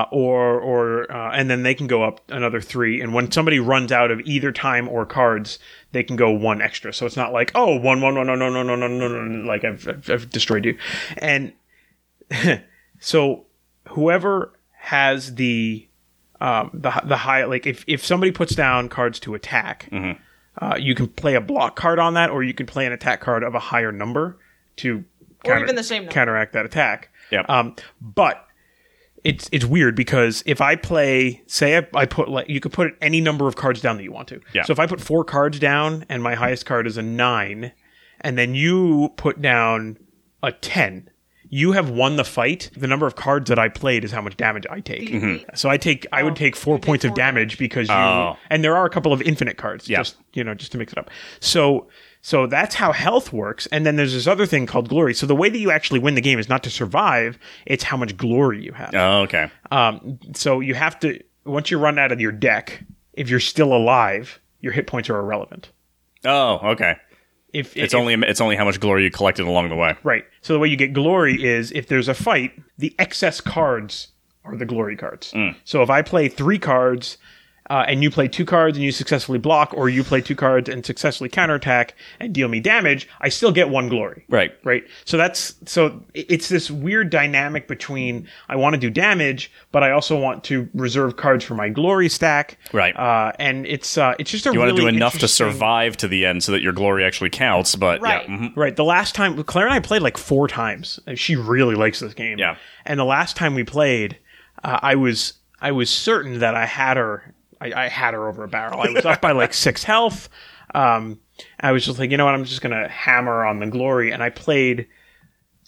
And then they can go up another 3. And when somebody runs out of either time or cards, they can go 1 extra. So it's not like, oh, 1, no, like I've destroyed you. And so whoever has the high, like if somebody puts down cards to attack, you can play a block card on that, or you can play an attack card of a higher number to even the same number. Counteract that attack. Yeah. But it's weird because if I play, say I put, you could put any number of cards down that you want to. Yeah. So if I put 4 cards down and my highest card is a 9, and then you put down a 10, you have won the fight. The number of cards that I played is how much damage I take. Mm-hmm. So I would take 4 points of damage because and there are a couple of infinite cards, just to mix it up. So that's how health works. And then there's this other thing called glory. So the way that you actually win the game is not to survive, it's how much glory you have. Oh, okay. So you have to, once you run out of your deck, if you're still alive, your hit points are irrelevant. Oh, okay. It's only how much glory you collected along the way. Right. So the way you get glory is if there's a fight, the excess cards are the glory cards. So if I play 3 cards and you play 2 cards and you successfully block, or you play 2 cards and successfully counterattack and deal me damage, I still get 1 glory. Right. Right. So it's this weird dynamic between I want to do damage, but I also want to reserve cards for my glory stack. Right. And it's just a you really want to do enough to interesting... survive to the end so that your glory actually counts. But right. Yeah. Mm-hmm. Right. The last time Claire and I played like 4 times. She really likes this game. Yeah. And the last time we played, I was certain that I had her. I had her over a barrel. I was up by like 6 health. I was just like, you know what? I'm just going to hammer on the glory. And I played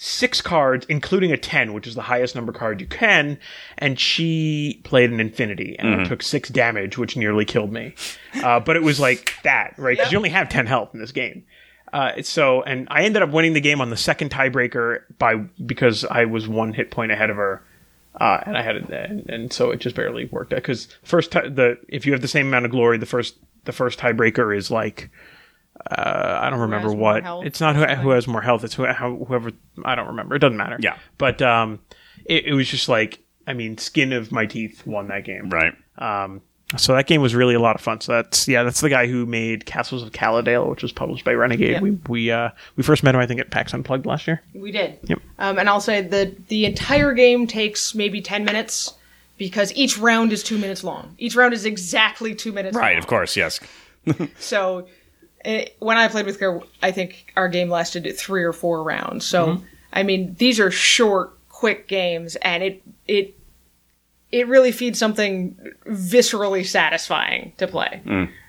6 cards, including a 10, which is the highest number card you can, and she played an infinity, and I took 6 damage, which nearly killed me. But it was like that, right? Because you only have 10 health in this game. And I ended up winning the game on the second tiebreaker because I was 1 hit point ahead of her, and I had it, and so it just barely worked out. Because if you have the same amount of glory, the first tiebreaker is like. I don't remember what. It's not who has more health. It's whoever. I don't remember. It doesn't matter. Yeah. But it was just like, I mean, skin of my teeth won that game. Right. So that game was really a lot of fun. So that's the guy who made Castles of Caladale, which was published by Renegade. Yep. We first met him, I think, at PAX Unplugged last year. We did. Yep. And I'll say the entire game takes maybe 10 minutes because each round is 2 minutes long. Each round is exactly 2 minutes long. Right, of course, yes. So when I played with her, I think our game lasted 3 or 4 rounds. So, I mean, these are short, quick games, and it really feeds something viscerally satisfying to play.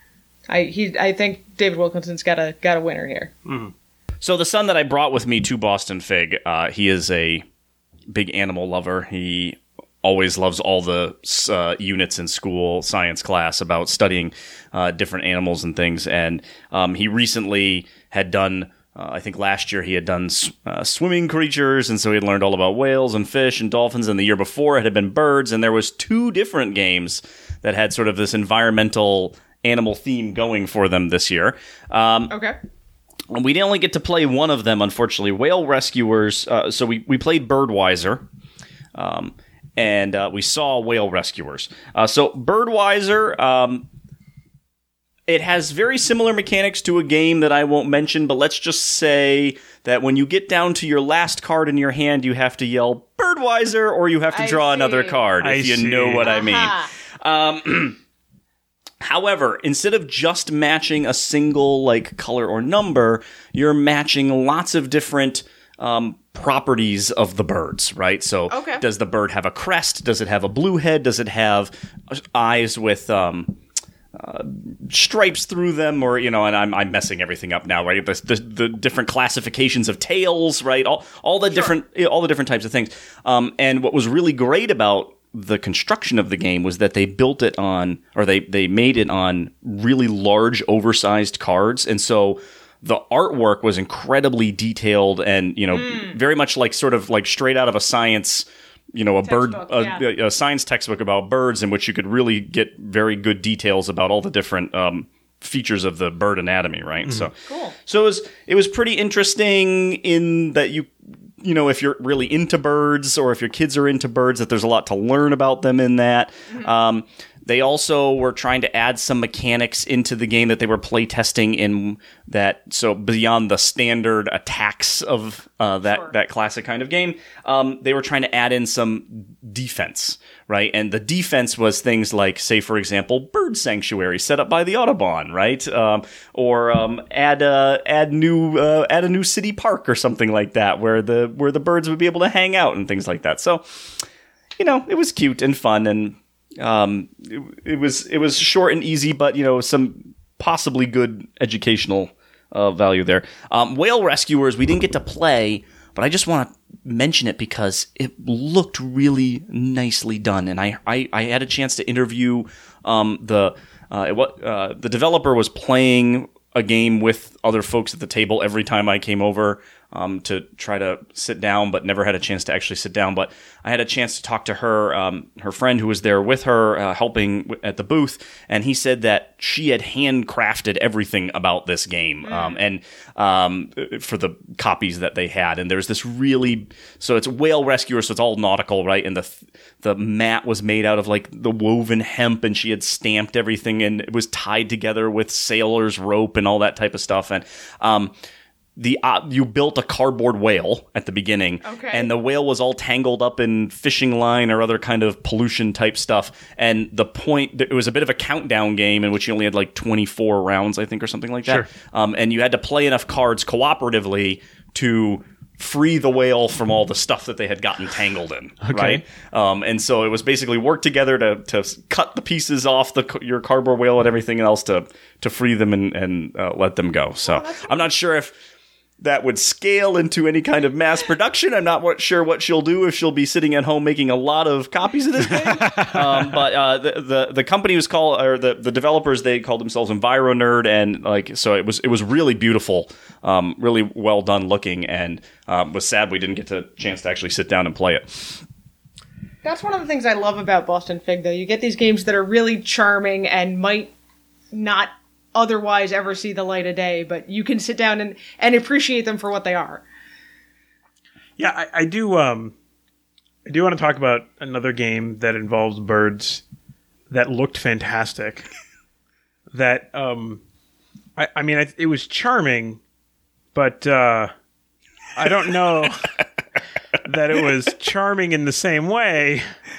I think David Wilkinson's got a winner here. So the son that I brought with me to Boston Fig, he is a big animal lover. He always loves all the units in school science class about studying different animals and things. And he recently had done, I think last year he had done swimming creatures, and so he had learned all about whales and fish and dolphins. And the year before it had been birds, and there was 2 different games that had sort of this environmental animal theme going for them this year. Okay. We didn't only get to play one of them, unfortunately. Whale Rescuers. So we played Birdwiser. And we saw Whale Rescuers. So Birdwiser, it has very similar mechanics to a game that I won't mention, but let's just say that when you get down to your last card in your hand, you have to yell Birdwiser, or you have to draw another card, if you know what I mean. However, instead of just matching a single like color or number, you're matching lots of different properties of the birds, right? So does the bird have a crest? Does it have a blue head? Does it have eyes with stripes through them? Or, and I'm messing everything up now, right? The different classifications of tails, right? All the different types of things. And what was really great about the construction of the game was that they built it on, or they made it on really large, oversized cards. And so the artwork was incredibly detailed and, very much like sort of like straight out of a science, a science textbook about birds, in which you could really get very good details about all the different features of the bird anatomy, right? So, cool. So it was pretty interesting in that if you're really into birds, or if your kids are into birds, that there's a lot to learn about them in that. They also were trying to add some mechanics into the game that they were play testing in that. So beyond the standard attacks of that classic kind of game, they were trying to add in some defense, right? And the defense was things like, say, for example, bird sanctuary set up by the Audubon, right? Or add a new city park or something like that, where the birds would be able to hang out and things like that. So, it was cute and fun, and it was short and easy, but some possibly good educational value there. Whale Rescuers we didn't get to play, but I just want to mention it because it looked really nicely done, and I had a chance to interview the developer was playing a game with other folks at the table every time I came over to try to sit down, but never had a chance to actually sit down. But I had a chance to talk to her, her friend who was there with her, helping at the booth, and he said that she had handcrafted everything about this game, and for the copies that they had. And there's this so it's Whale Rescuer, so it's all nautical, right? And the mat was made out of like the woven hemp, and she had stamped everything, and it was tied together with sailor's rope and all that type of stuff. And you built a cardboard whale at the beginning, and the whale was all tangled up in fishing line or other kind of pollution type stuff. And it was a bit of a countdown game in which you only had like 24 rounds, I think, or something like that. Sure. And you had to play enough cards cooperatively to free the whale from all the stuff that they had gotten tangled in, right? And so it was basically work together to cut the pieces off your cardboard whale and everything else to free them and let them go. So I'm not sure if that would scale into any kind of mass production. I'm not sure what she'll do, if she'll be sitting at home making a lot of copies of this game. But the company was called, or the developers, they called themselves EnviroNerd, and like, so it was really beautiful, really well done looking, and was sad we didn't get the chance to actually sit down and play it. That's one of the things I love about Boston Fig, though. You get these games that are really charming and might not otherwise ever see the light of day, but you can sit down and appreciate them for what they are. Yeah, I do want to talk about another game that involves birds that looked fantastic. That I mean, it was charming, but I don't know that it was charming in the same way.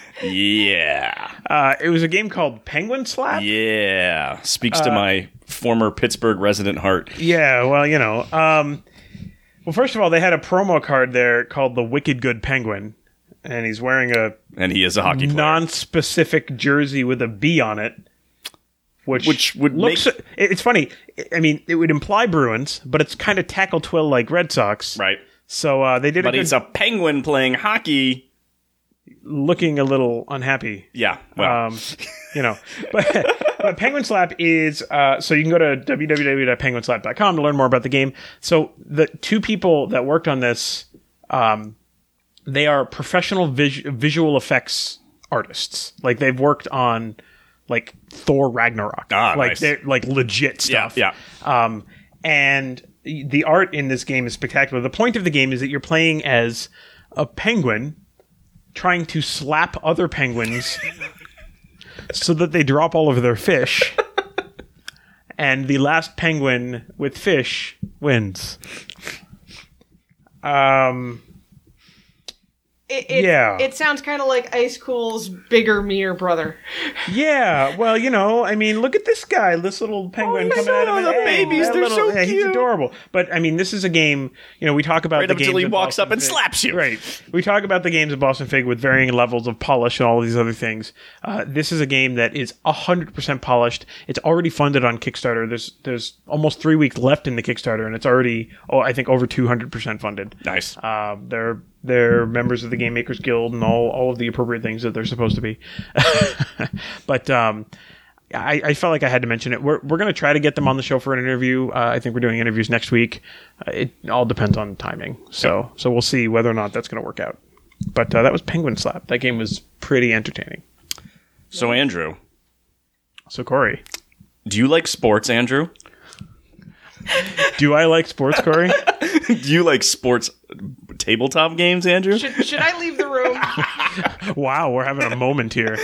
Yeah. It was a game called Penguin Slap. Yeah. Speaks to my former Pittsburgh resident heart. Yeah, well, you know. Well, first of all, they had a promo card there called the Wicked Good Penguin, and he's wearing and he is a hockey player. Non-specific jersey with a B on it, which would looks. It's funny. I mean, it would imply Bruins, but it's kind of tackle twill like Red Sox, right? So they did. But it's a penguin playing hockey, looking a little unhappy. Yeah, well, you know, but Penguin Slap is so you can go to www.penguinslap.com to learn more about the game. So the two people that worked on this, they are professional visual effects artists. Like they've worked on like Thor Ragnarok, like nice. They're like legit stuff. Yeah. And the art in this game is spectacular. The point of the game is that you're playing as a penguin trying to slap other penguins so that they drop all of their fish. And the last penguin with fish wins. It sounds kind of like Ice Cool's bigger, meaner brother. Yeah, well, you know, I mean, look at this guy, this little penguin coming out of the babies, they're so cute. He's adorable. But I mean, this is a game. You know, we talk about right the up until he games walks Boston up and Fig. slaps you. Right. We talk about the games of Boston Fig with varying levels of polish and all these other things. This is a game that is 100% polished. It's already funded on Kickstarter. There's almost 3 weeks left in the Kickstarter, and it's already, I think, over 200% funded. Nice. They're members of the Game Makers Guild and all of the appropriate things that they're supposed to be. But I felt like I had to mention it. We're going to try to get them on the show for an interview. I think we're doing interviews next week. It all depends on timing. So we'll see whether or not that's going to work out. But that was Penguin Slap. That game was pretty entertaining. So, Andrew. So, Corey. Do you like sports, Andrew? Do I like sports, Corey? Do you like sports tabletop games, Andrew? Should I leave the room? Wow, we're having a moment here.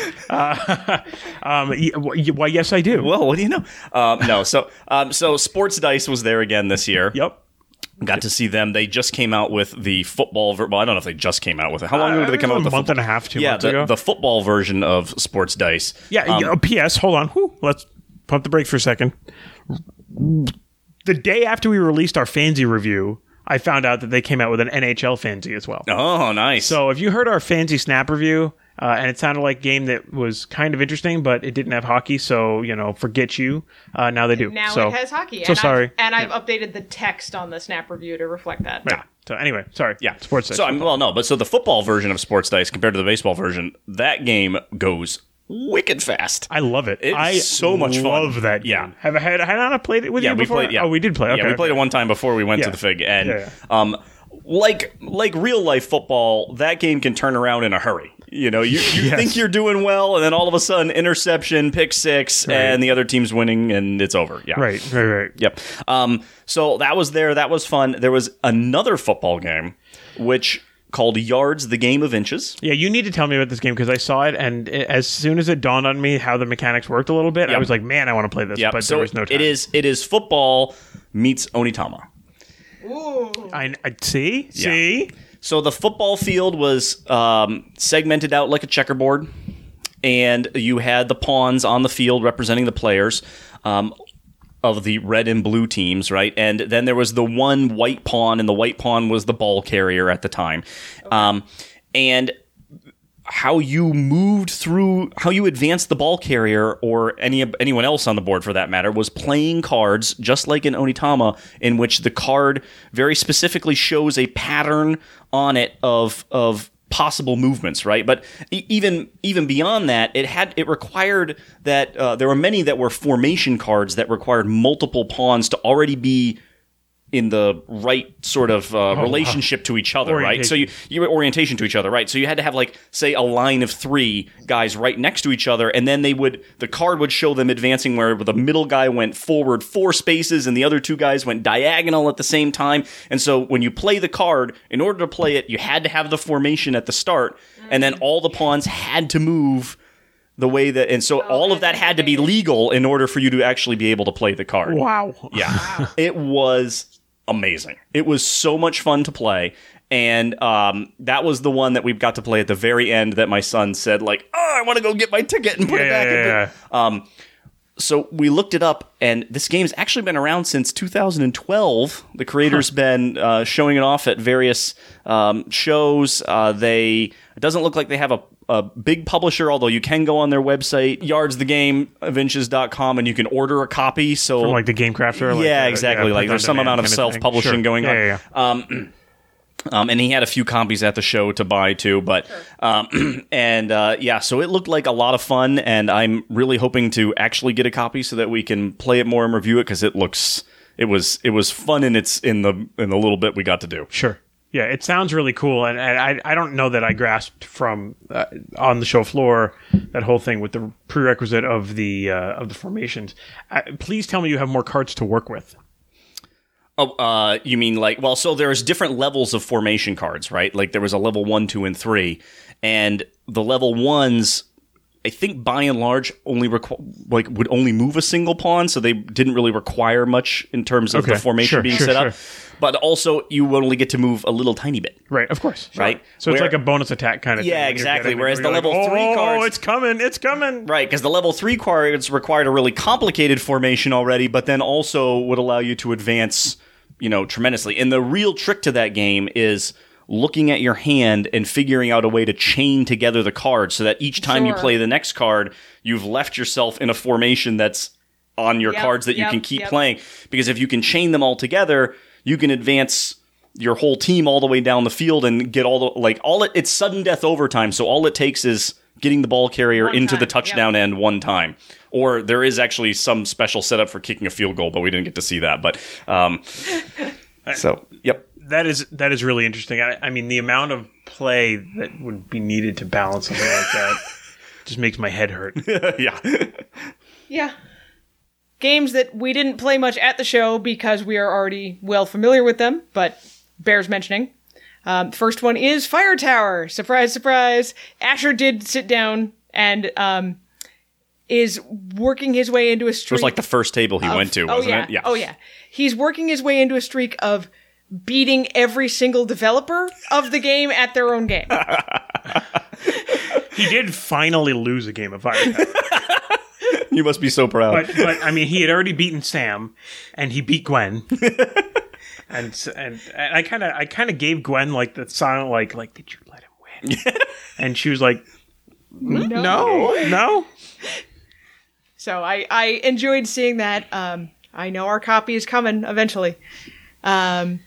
Why, yes, I do. Well, what do you know? No, so Sports Dice was there again this year. Yep. Got to see them. They just came out with the football. Well, I don't know if they just came out with it. How long ago did they come out with a month and a half, 2 months ago? The football version of Sports Dice. Yeah. P.S. Hold on. Let's pump the brakes for a second. The day after we released our Fansy review, I found out that they came out with an NHL Fansy as well. Oh, nice. So if you heard our Fansy Snap review, and it sounded like a game that was kind of interesting, but it didn't have hockey, so, you know, forget you. Now they do. Now so, it has hockey. So sorry. I've updated the text on the Snap review to reflect that. Right. So anyway, sorry. Yeah. Sports Dice. So the football version of Sports Dice compared to the baseball version, that game goes wicked fast. I love it. It's so much fun. I love that game. Yeah. Have I played it with you before? Yeah. Oh, we did play. Okay, yeah, we played it one time before we went to the Fig. And like real life football, that game can turn around in a hurry. You know, you think you're doing well, and then all of a sudden, interception, pick six, and the other team's winning, and it's over. Yeah. Right. Yep. So that was there. That was fun. There was another football game, which called Yards, the Game of Inches. Yeah, you need to tell me about this game because I saw it, and as soon as it dawned on me how the mechanics worked a little bit, I was like, man, I want to play this, but there was no time. It is football meets Onitama. Ooh. I see? Yeah. See? So the football field was segmented out like a checkerboard, and you had the pawns on the field representing the players of the red and blue teams, right? And then there was the one white pawn, and the white pawn was the ball carrier at the time. And how you moved through, how you advanced the ball carrier, or anyone else on the board for that matter, was playing cards just like in Onitama, in which the card very specifically shows a pattern on it of possible movements, right? But even beyond that, it required that there were many that were formation cards that required multiple pawns to already be in the right sort of relationship to each other, right? So you orientation to each other, right? So you had to have, like, say, a line of 3 guys right next to each other, and then the card would show them advancing where the middle guy went forward 4 spaces and the other 2 guys went diagonal at the same time. And so when you play the card, in order to play it, you had to have the formation at the start, and then all the pawns had to move the way that, and so all of that had to be legal in order for you to actually be able to play the card. Wow. Yeah. Wow. It was amazing. It was so much fun to play. And that was the one that we've got to play at the very end that my son said, like, oh, I want to go get my ticket and put it back in. So we looked it up, and this game's actually been around since 2012. The creator's been showing it off at various shows. It doesn't look like they have a big publisher, although you can go on their website, yardsthegame.com, and you can order a copy. So from, like, the Game Crafter? Yeah, exactly. Like, there's some amount of self-publishing going on. And he had a few copies at the show to buy too, but so it looked like a lot of fun, and I'm really hoping to actually get a copy so that we can play it more and review it, because it was fun in the little bit we got to do. Sure. Yeah, it sounds really cool, and I don't know that I grasped from on the show floor that whole thing with the prerequisite of the formations. Please tell me you have more cards to work with. Oh, you mean so there's different levels of formation cards, right? Like there was a level 1, 2, and 3, and the level 1s, I think by and large only would only move a single pawn, so they didn't really require much in terms of the formation being set up. But also, you would only get to move a little tiny bit. Right, of course. Right? So it's like a bonus attack kind of thing. Yeah, exactly. Whereas the level 3 cards... Oh, it's coming. Right, because the level 3 cards required a really complicated formation already, but then also would allow you to advance, tremendously. And the real trick to that game is looking at your hand and figuring out a way to chain together the cards so that each time you play the next card, you've left yourself in a formation that's on your cards that you can keep playing. Because if you can chain them all together, you can advance your whole team all the way down the field and get it's sudden death overtime. So all it takes is getting the ball carrier into the touchdown end one time. Or there is actually some special setup for kicking a field goal, but we didn't get to see that. But yep. That is really interesting. I mean, the amount of play that would be needed to balance something like that just makes my head hurt. Yeah. Yeah. Games that we didn't play much at the show because we are already well familiar with them, but bears mentioning. First one is Fire Tower. Surprise, surprise. Asher did sit down and is working his way into a streak. It was like the first table he went to, wasn't it? Yeah. Oh, yeah. He's working his way into a streak of beating every single developer of the game at their own game. He did finally lose a game of Fire Tower. You must be so proud. But I mean, he had already beaten Sam, and he beat Gwen. and I kind of gave Gwen like the silent like did you let him win? And she was like, no. So I enjoyed seeing that. I know our copy is coming eventually. But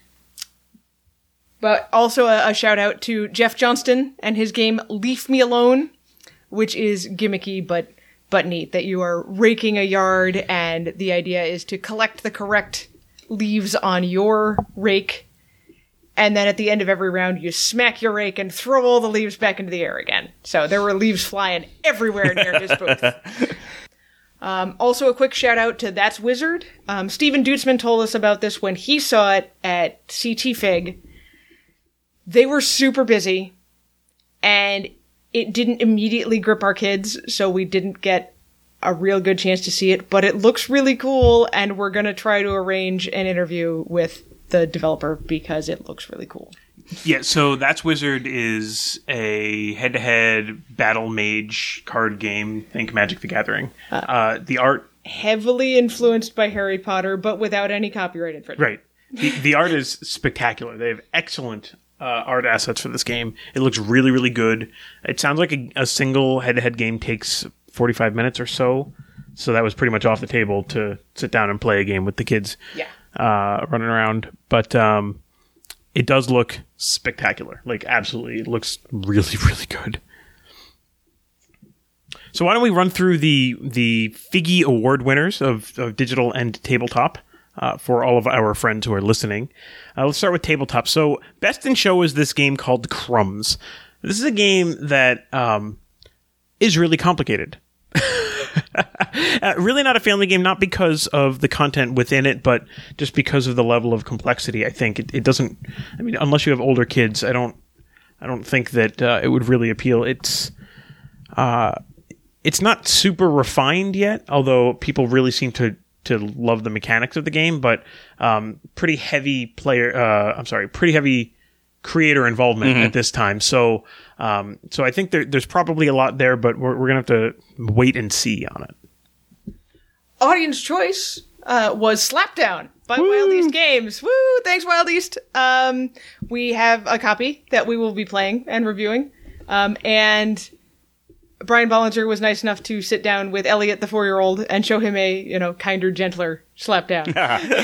also a shout out to Jeff Johnston and his game Leave Me Alone, which is gimmicky but neat, that you are raking a yard and the idea is to collect the correct leaves on your rake, and then at the end of every round you smack your rake and throw all the leaves back into the air again. So there were leaves flying everywhere near his booth. Also a quick shout out to That's Wizard. Steven Dutzman told us about this when he saw it at CT Fig. They were super busy, and it didn't immediately grip our kids, so we didn't get a real good chance to see it, but it looks really cool, and we're going to try to arrange an interview with the developer because it looks really cool. Yeah, so That's Wizard is a head-to-head battle mage card game. Think Magic the Gathering. The art... Heavily influenced by Harry Potter, but without any copyright infringement. Right. The art is spectacular. They have excellent art assets for this game. It looks really, really good. It sounds like a single head-to-head game takes 45 minutes or so. So that was pretty much off the table to sit down and play a game with the kids running around. But it does look spectacular. Like, absolutely. It looks really, really good. So why don't we run through the Figgy Award winners of digital and tabletop for all of our friends who are listening. Let's start with tabletop. So Best in Show is this game called Crumbs. This is a game that is really complicated. Really not a family game, not because of the content within it, but just because of the level of complexity. I think it doesn't. I mean, unless you have older kids, I don't think that it would really appeal. It's not super refined yet, although people really seem to love the mechanics of the game. But pretty heavy pretty heavy creator involvement at this time. So I think there's probably a lot there, but we're gonna have to wait and see on it. Audience choice was Slapdown by Wild East Games. Woo! Thanks, Wild East. We have a copy that we will be playing and reviewing. And Brian Bollinger was nice enough to sit down with Elliot, the 4-year-old, and show him a kinder, gentler Slapdown.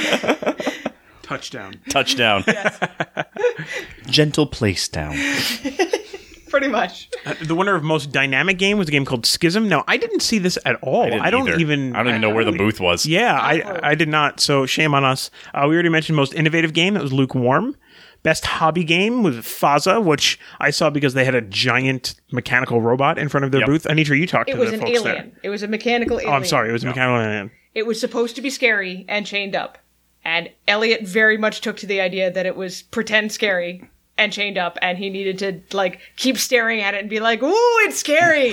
Touchdown. Yes. Gentle place down. Pretty much. The winner of most dynamic game was a game called Schism. Now, I didn't see this at all. I don't even know where the booth was. Yeah, I did not. So shame on us. We already mentioned most innovative game. That was Lukewarm. Best hobby game was Faza, which I saw because they had a giant mechanical robot in front of their booth. Anitra, you talked to the folks there. It was an alien. It was a mechanical alien. Oh, I'm sorry. It was a mechanical alien. It was supposed to be scary and chained up. And Elliot very much took to the idea that it was pretend scary and chained up, and he needed to keep staring at it and be like, "Ooh, it's scary."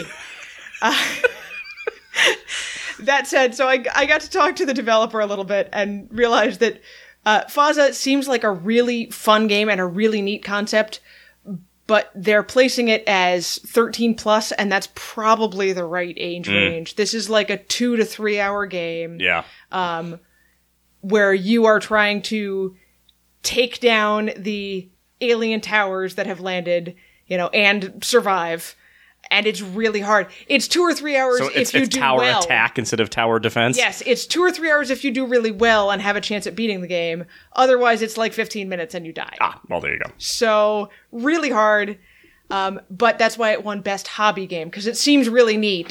That said, so I got to talk to the developer a little bit and realized that Faza seems like a really fun game and a really neat concept, but they're placing it as 13 plus, and that's probably the right age range. This is like a 2 to 3 hour game. Yeah. Where you are trying to take down the alien towers that have landed, and survive. And it's really hard. It's 2 or 3 hours if you do tower well. Attack instead of tower defense? Yes, it's 2 or 3 hours if you do really well and have a chance at beating the game. Otherwise, it's like 15 minutes and you die. Well, there you go. So, really hard. But that's why it won Best Hobby Game, because it seems really neat.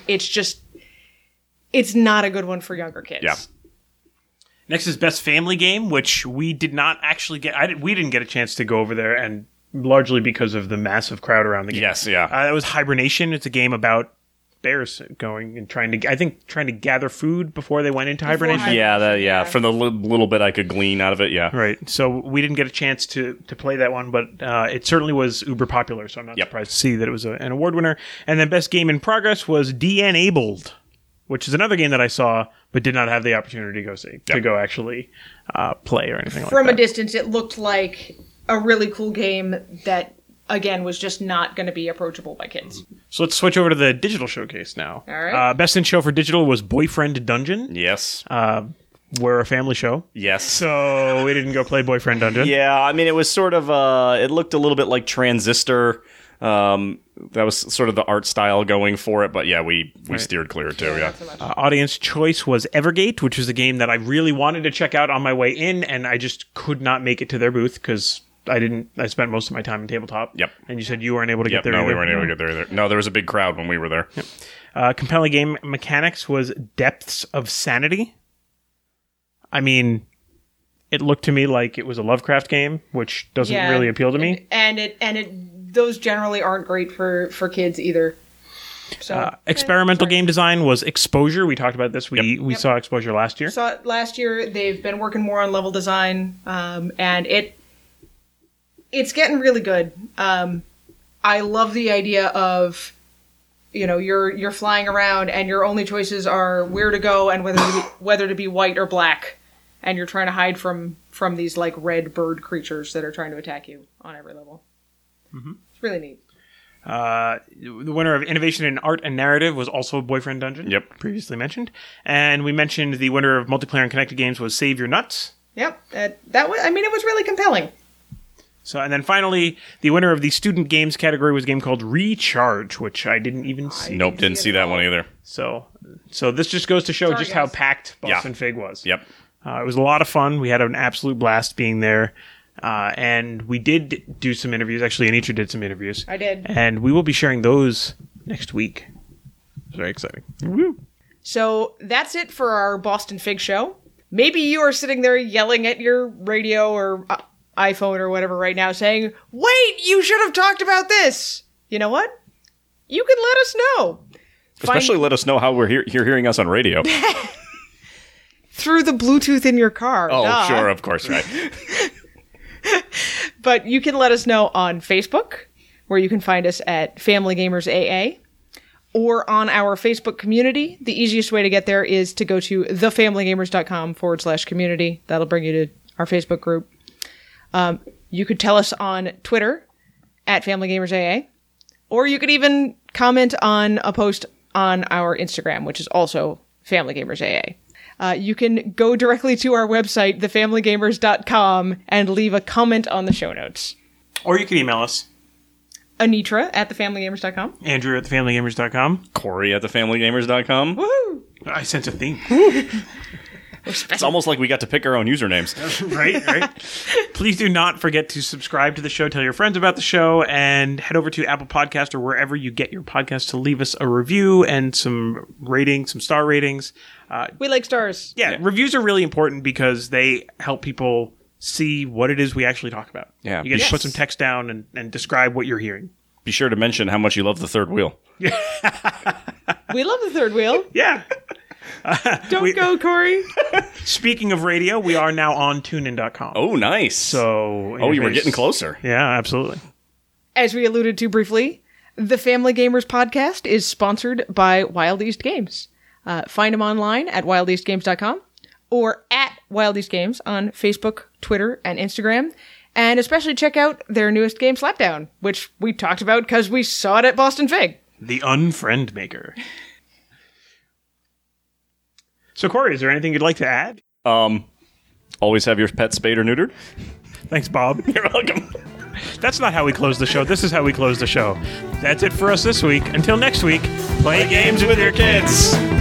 It's not a good one for younger kids. Yeah. Next is Best Family Game, which we did not actually get. We didn't get a chance to go over there, and largely because of the massive crowd around the game. Yes, yeah. That was Hibernation. It's a game about bears going and trying to gather food before they went into hibernation. Yeah. From the little bit I could glean out of it, yeah. Right. So we didn't get a chance to play that one, but it certainly was uber popular, so I'm not surprised to see that it was an award winner. And then Best Game in Progress was De-Enabled, which is another game that I saw but did not have the opportunity to go see, to go actually play or anything like that. From a distance, it looked like a really cool game that, again, was just not going to be approachable by kids. So let's switch over to the digital showcase now. All right. Best in Show for digital was Boyfriend Dungeon. Yes. We're a family show. Yes. So we didn't go play Boyfriend Dungeon. Yeah, I mean, it was sort of, it looked a little bit like Transistor. That was sort of the art style going for it, but yeah, we steered clear too. Yeah. Audience choice was Evergate, which was a game that I really wanted to check out on my way in, and I just could not make it to their booth because I spent most of my time in tabletop. Yep. And you said you weren't able to get there. No, either. we weren't able to get there either. No, there was a big crowd when we were there. Yep. Compelling game mechanics was Depths of Sanity. I mean, it looked to me like it was a Lovecraft game, which doesn't really appeal to me. And those generally aren't great for kids either. So experimental game design was Exposure. We talked about this. We saw Exposure last year. Saw it last year. They've been working more on level design, and it's getting really good. I love the idea of, you're flying around and your only choices are where to go and whether to be white or black, and you're trying to hide from these like red bird creatures that are trying to attack you on every level. Mm-hmm. It's really neat. The winner of Innovation in Art and Narrative was also Boyfriend Dungeon. Yep. Previously mentioned. And we mentioned the winner of Multiplayer and Connected Games was Save Your Nuts. Yep. That was, it was really compelling. So, and then finally, the winner of the student games category was a game called Recharge, which I didn't even see. Nope, didn't see that one either. So this just goes to show Sorry, just how guys. packed Boston Fig was. Yep. It was a lot of fun. We had an absolute blast being there. And we did do some interviews. Actually, Anitra did some interviews. I did. And we will be sharing those next week. It's very exciting. Woo. So that's it for our Boston Fig show. Maybe you are sitting there yelling at your radio or iPhone or whatever right now saying, wait, you should have talked about this. You know what? You can let us know. Especially let us know how you're hearing us on radio. Through the Bluetooth in your car. Oh, Duh. sure, of course, right. But you can let us know on Facebook, where you can find us at Family Gamers AA, or on our Facebook community. The easiest way to get there is to go to thefamilygamers.com/community. That'll bring you to our Facebook group. You could tell us on Twitter at Family Gamers AA, or you could even comment on a post on our Instagram, which is also Family Gamers AA. You can go directly to our website, thefamilygamers.com, and leave a comment on the show notes. Or you can email us. Anitra at thefamilygamers.com. Andrew at thefamilygamers.com. Corey at thefamilygamers.com. Woohoo! I sense a theme. It's almost like we got to pick our own usernames. Right. Please do not forget to subscribe to the show, tell your friends about the show, and head over to Apple Podcast or wherever you get your podcast to leave us a review and some ratings, some star ratings. We like stars. Yeah, reviews are really important because they help people see what it is we actually talk about. Yeah. You get to put some text down and describe what you're hearing. Be sure to mention how much you love the third wheel. We love the third wheel. Yeah. Don't go, Corey. Speaking of radio, we are now on tunein.com. Oh, nice. So, you were getting closer. Yeah, absolutely. As we alluded to briefly, the Family Gamers podcast is sponsored by Wild East Games. Find them online at wildeastgames.com or at Wild East Games on Facebook, Twitter, and Instagram. And especially check out their newest game, Slapdown, which we talked about because we saw it at Boston Fig. The Unfriend Maker. So, Corey, is there anything you'd like to add? Always have your pet spayed or neutered. Thanks, Bob. You're welcome. That's not how we close the show. This is how we close the show. That's it for us this week. Until next week, play games with your kids.